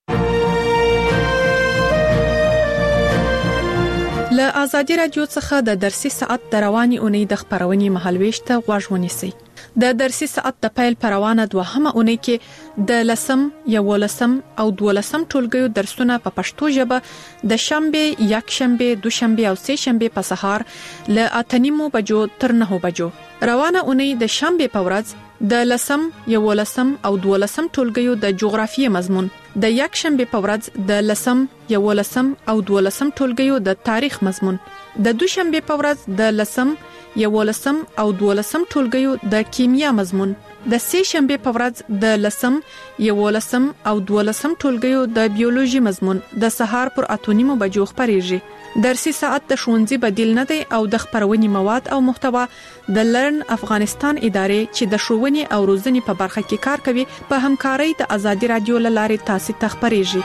له آزادي رادیو څخه د درسي ساعت د رواني اونۍ د خبرونې مهالويش ته غوږ ونیسئ. د درسي ساعت د پیل پروانه دوهمه اونۍ کې د 10م، 11م او 12م ټولګیو درسونه په پښتو ژبه د شنبه، یکشنبه، دوشنبه او سه شنبه په سهار له 8:30 بجو تر 9 بجو. روانه اونۍ د شنبه په ورځ د 10م، 11م او 12م ټولګیو د جغرافیې مضمون، د یکشنبه په ورځ د 10م، 11م او 12م ټولګیو د تاریخ مضمون، د دوشنبه په ورځ د 10م، 11م او 12م ټولګیو د کیمیا مضمون، د سه شنبه په ورځ د 10م، 11م او 12م ټولګیو د بیولوژي مضمون د سهار پر 8:30 بجو خبريږي. درسي ساعت د ښوونځي بدیل نه دی او د خبرونې مواد او محتوا د لرن افغانستان ادارې چې د ښوونې او روزنې په برخه کې کار کوي په همکارۍ د آزادي رادیو لارې تاسو ته خبريږي.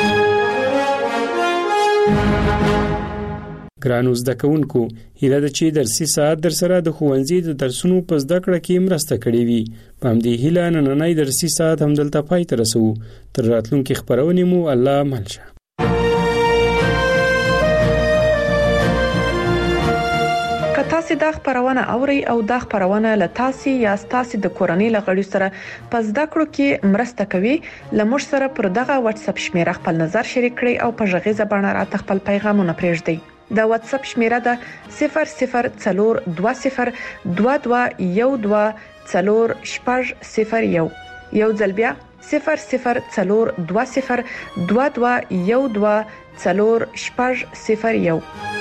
ګرانو زده کوونکو، هیله ده چې درسي ساعت در سره د ښوونځي د درسونو په زده کړه کې مرسته کړې وي. په همدې هیله نننی درسي ساعت همدلته پای ته رسو. تر راتلونکي خبرونې مو الله ملشه. تاسو د خبرونه اوري او د خبرونه له تاسو یا تاسو د کورنۍ لغړی سره په زده کړو کې مرسته کوي. لمر سره پر دغه واتس اپ شمیره خپل نظر شریک کړئ او په ژغیزه باندې راته خپل پیغامونه پرېږدئ. د واتس اپ شمیره ده 002022124001. یو ځل بیا 002022124001.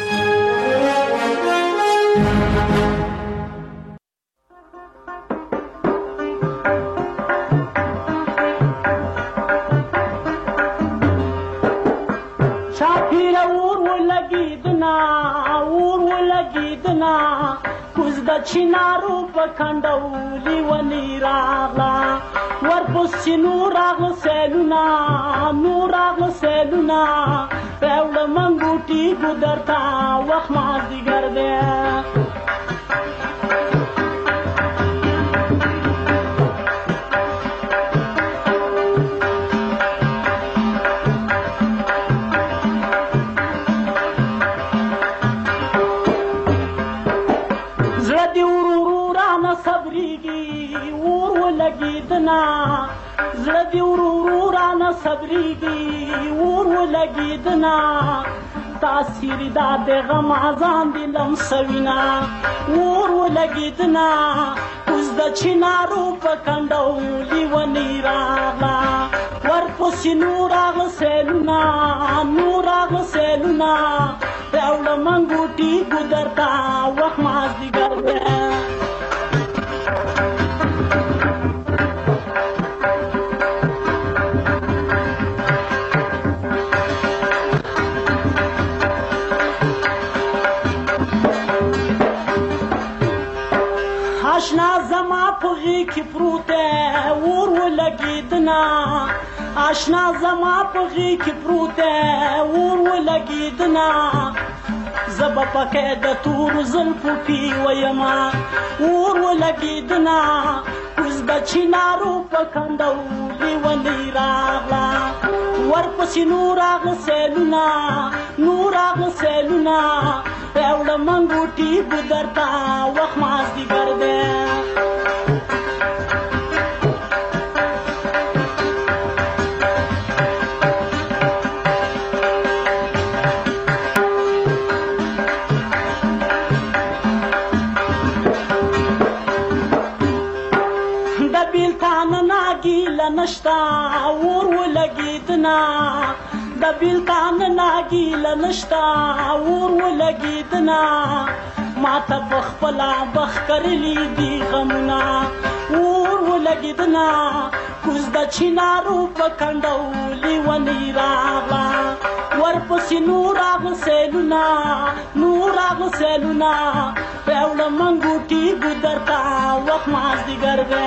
چینارو پکندولی ونی راغلا ورپسې نور راغله سیلونه راوړه منګوټي ګودرتا وخت مازدیګر دی زړه دی ورو رانه صبرېږي ور ولګېدنه تاثیر دا د غم ځان دې لمسوینه ور ولګېدنه اوس د چینارو په کنډولي ونې راغله ورپسې نور راغله سیلونه راوړه منګوټي ګودرتا وخت مازدیګر دی په غېږ کې پروت دی اور ولګېدنه آشنا زما په غېږ کې پروت دی اور ولګېدنه زه به پکې د تورو زلفو پیویمه اور ولګېدنه اوس به چینارو په کنډو لیونۍ راغله ورپسې نور راغله سیلونه نور راغله سیلونه راوړه منګوټي ګودر ته وخت مازدیګر دی نشتا اور ولګېدنه د بیلتان ناګیله نشتا اور ولګېدنه ماته په خپله بخ کرلي دي غمونه اور ولګېدنه کوز د چینارو په کنډو لیونۍ راغله ورپسې نور راغله سیلونه نور راغله سیلونه راوړه منګوټي ګودر ته وخت مازدیګر دی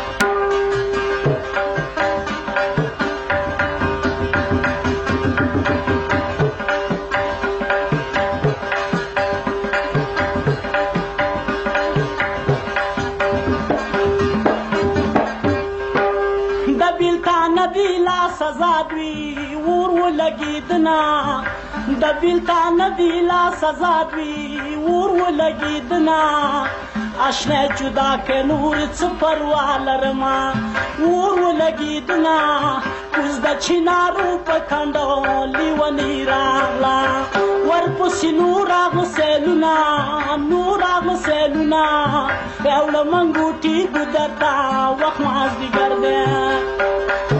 سزا دوی اور ولګېدنه د بیلتان دی لا سزا دوی اور ولګېدنه آشنا جدا که نور څه پروا لرمه اور ولګېدنه کوز د چینارو په کنډو لیونۍ راغله ورپسې نور راغله سیلونه نور راغله سیلونه راوړه منګوټي ګودر ته وخت مازدیګر دی